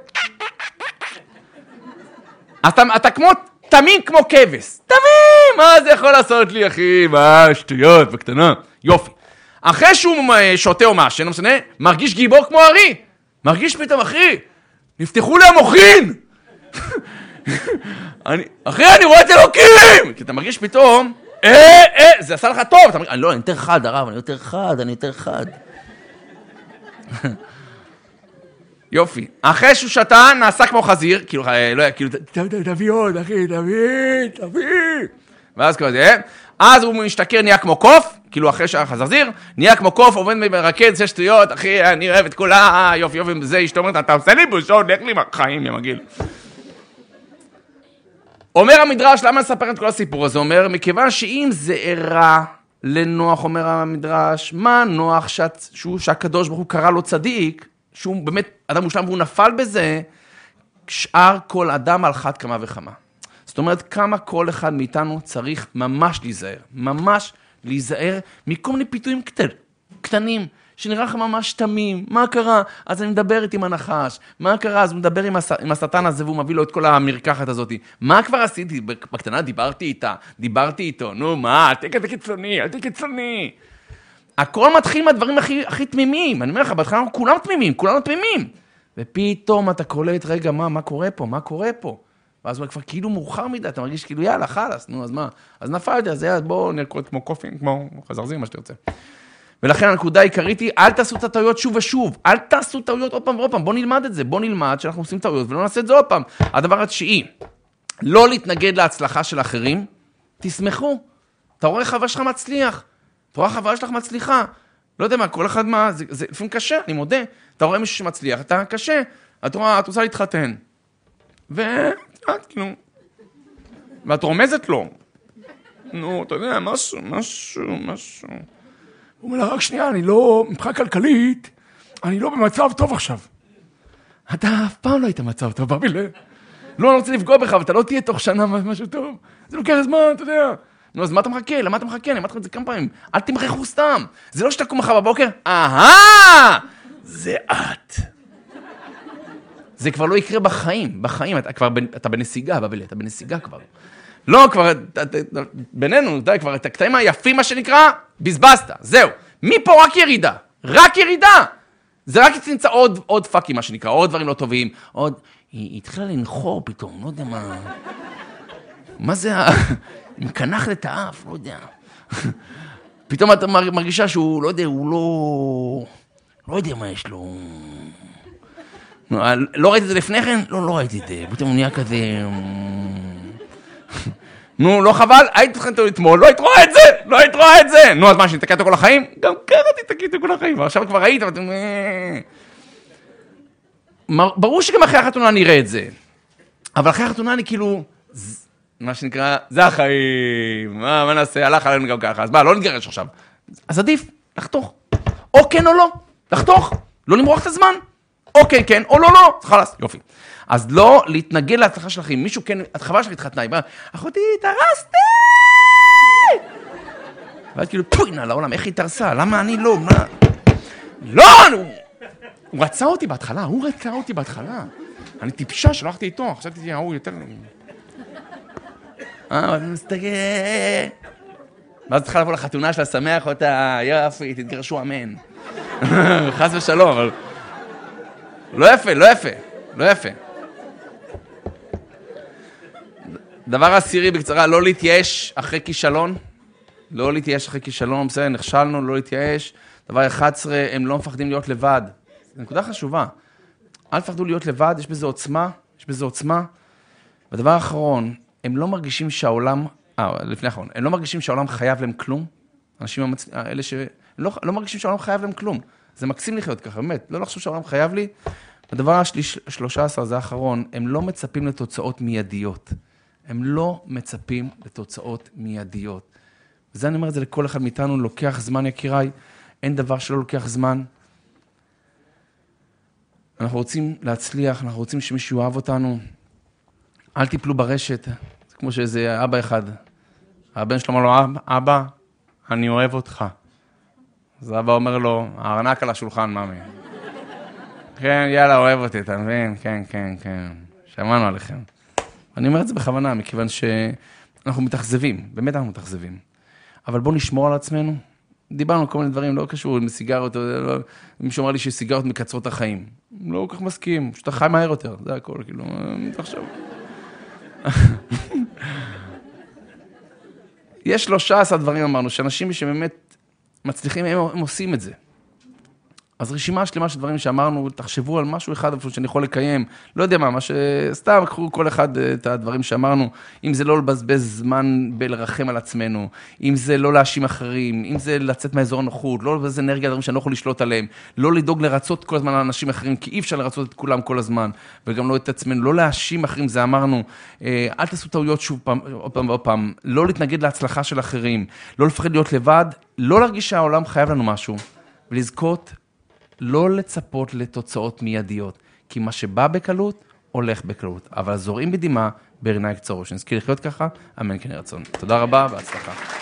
אז אתה כמו תמים כמו כבש. תמים! מה זה יכול לעשות לי, אחי? מה, שטויות, בקטנה. יופי. אחרי שהוא שותה או משהו, לא משנה, מרגיש גיבור כמו ארי. מרגיש פתאום, אחי, נפתחו לי המוחין! אחי, אני רואה את אלוקים! כי אתה מרגיש פתאום, זה עשה לך טוב. אתה מרגיש, לא, אני יותר חד, הרב, אני יותר חד. יופי. אחרי שהוא שתה, נעשה כמו חזיר, כאילו, תביא עוד, אחי, תביא. ואז כזה, אז הוא משתכר, נהיה כמו קוף, כאילו אחרי שעה חזיר, נהיה כמו קוף, עובד מרקד, זה שטויות, אחי, אני אוהב את כולה, יופי, זה אשתו אומרת, אתה עושה לי בושות, לך לי חיים, יא מגעיל. אומר המדרש, למה נספר את כל הסיפור הזה? אומר, מכיוון שאם זה אירע לנוח, אומר המדרש, מה נוח שהקדוש ברוך הוא קרא לו צדיק, שהוא באמת אדם מושלם והוא נפל בזה, שאר כל אדם על חד כמה וכמה. זאת אומרת, כמה כל אחד מאיתנו צריך ממש להיזהר מכל מיני פיתויים קטנים, שנראה לך ממש תמים. מה קרה? אז אני מדבר איתי עם הנחש. מה קרה? אז הוא מדבר עם השטן הזה, והוא מביא לו את כל המרקחת הזאת. מה כבר עשיתי? בקטנה דיברתי איתו. נו, מה? אל תהיה קיצוני. הכל מתחיל מהדברים הכי תמימים. אני אומר לך, בהתחלה כולנו תמימים. ופתאום אתה קולט, רגע, מה קורה פה? ואז הוא כבר כאילו מאוחר מדי, אתה מרגיש כאילו, יאללה, חלס, נו, אז מה? אז נפלתי, אז בואו נרקוד כמו קופים, כמו חזרזים, מה שאתה רוצה. ולכן הנקודה העיקרית היא, אל תעשו את הטעויות שוב ושוב, אל תעשו טעויות עוד פעם ועוד פעם, בואו נלמד את זה, בואו נלמד שאנחנו עושים טעויות ולא נעשה את זה עוד פעם. הדבר התשיעי, לא להתנגד להצלחה של אחרים, תשמחו. אתה רואה חבר שלך מצליח, אתה רואה חבר שלך מצליחה, לא יודע מה, כל אחד מה, זה לפעמים קשה, אני מודה, אתה רואה מישהו שמצליח, אתה קשה, את רוצה להתחתן, כאילו, ואת רומזת לו, נו, אתה יודע, משהו. הוא אומר לה, רק שנייה, אני לא, מבחינה כלכלית, אני לא במצב טוב עכשיו. אתה אף פעם לא היית במצב טוב, בבילה. לא, אני רוצה לפגוע בך, ואתה לא תהיה תוך שנה משהו טוב. זה לוקח זמן, אתה יודע. נו, אז מה אתה מחכה? למה אתה מחכה? אני אמרתי לך את זה כמה פעמים. אל תמרחו סתם. זה לא שתקום מחר בבוקר, זה את. זה כבר לא יקרה בחיים. אתה בנסיגה, בבילה, אתה בנסיגה כבר. לא, כבר, בינינו, די, כבר את הקטעים היפים, מה שנקרא, בזבזת, זהו. מפה רק ירידה. זה רק תמצא עוד פאקים, מה שנקרא, עוד דברים לא טובים, היא התחילה לנחור פתאום, לא יודע מה זה, עם קנח לתאף, לא יודע. פתאום אתה מרגישה שהוא, לא יודע, הוא לא יודע מה יש לו. לא ראיתי את זה לפני כן? לא ראיתי את זה, פתאום הוא נהיה כזה... נו, לא חבל? היית תכנת אתמול, לא היית רואה את זה! נו, אז מה, שנתקע אותו כל החיים? גם ככה תתקע אותו כל החיים, ועכשיו כבר ראית, ואתם... ברור שגם אחרי החתונה נראה את זה, אבל אחרי החתונה אני כאילו, מה שנקרא, זה החיים, מה נעשה, הלך עלינו גם ככה, אז מה, לא נתגרש עכשיו. אז עדיף, לחתוך. או כן או לא, לחתוך, לא למרוח את הזמן. או כן, כן, או לא, חלס, יופי. אז לא להתנגד להצלחה של אחרים. מישהו כן, את חבל שלך התחתנה, היא באה, אחותי, תרסתי! ואז כאילו, פוינה לעולם, איך היא תרסה? למה אני לא? מה? לא! הוא רצה אותי בהתחלה. אני טיפשה, שלחתי איתו, חשבתי, הוא יותר... אני מסתכל... ואז צריכה לבוא לחתונה שלה, שמח אותה, יופי, תתגרשו, אמן. חס ושלום, אבל... לא יפה. דבר עשירי בקצרה, לא להתייאש אחרי כישלון, בסדר, נכשלנו, לא להתייאש. דבר 11, הם לא מפחדים להיות לבד. זו נקודה חשובה. אל תפחדו להיות לבד, יש בזה עוצמה. ודבר האחרון, הם לא מרגישים שהעולם, הם לא מרגישים שהעולם חייב להם כלום. אנשים האלה לא מרגישים שהעולם חייב להם כלום. זה מקסים לחיות ככה, באמת, לא לחשוב שהעולם חייב לי. הדבר ה-13, זה האחרון, הם לא מצפים לתוצאות מיידיות. וזה אני אומר את זה לכל אחד מאיתנו, לוקח זמן יקיריי, אין דבר שלא לוקח זמן. אנחנו רוצים להצליח, אנחנו רוצים שמישהו יאהב אותנו. אל תיפלו ברשת, זה כמו שאיזה אבא אחד. הבן שלו אומר לו, אבא, אני אוהב אותך. אז אבא אומר לו, הארנק על השולחן, מאמי. כן, יאללה, אוהב אותי, אתה מבין? כן. שמענו עליכם. אני אומר את זה בכוונה, מכיוון שאנחנו מתאכזבים, באמת אנחנו מתאכזבים. אבל בואו נשמור על עצמנו. דיברנו על כל מיני דברים, לא קשור עם סיגרות, מישהו אמר לי שסיגרות מקצרות החיים. לא כל כך מסכים, שאתה חי מהר יותר, זה הכל, כאילו, תחשוב. יש 13 דברים, אמרנו, שאנשים שבאמת מצליחים, הם עושים את זה. אז רשימה שלמה של דברים שאמרנו, תחשבו על משהו אחד שאני יכול לקיים, לא יודע מה סתם, קחו כל אחד את הדברים שאמרנו, אם זה לא לבזבז זמן בלרחם על עצמנו, אם זה לא להאשים אחרים, אם זה לצאת מהאזור הנוחות, לא לבזבז אנרגיה, דברים שאני לא יכול לשלוט עליהם, לא לדאוג לרצות כל הזמן על אנשים אחרים, כי אי אפשר לרצות את כולם כל הזמן, וגם לא את עצמנו, לא להאשים אחרים, זה אמרנו, אל תעשו טעויות שוב פעם, עוד פעם, לא להתנגד להצלחה של אחרים, לא לפחד להיות לבד, לא להרגיש שהעולם חייב לנו משהו, ולזכות לא לצפות לתוצאות מיידיות, כי מה שבא בקלות, הולך בקלות. אבל זורעים בדמעה, בעיני קצרו. שנזכיר לחיות ככה, אמן כן ירצון. תודה רבה, בהצלחה.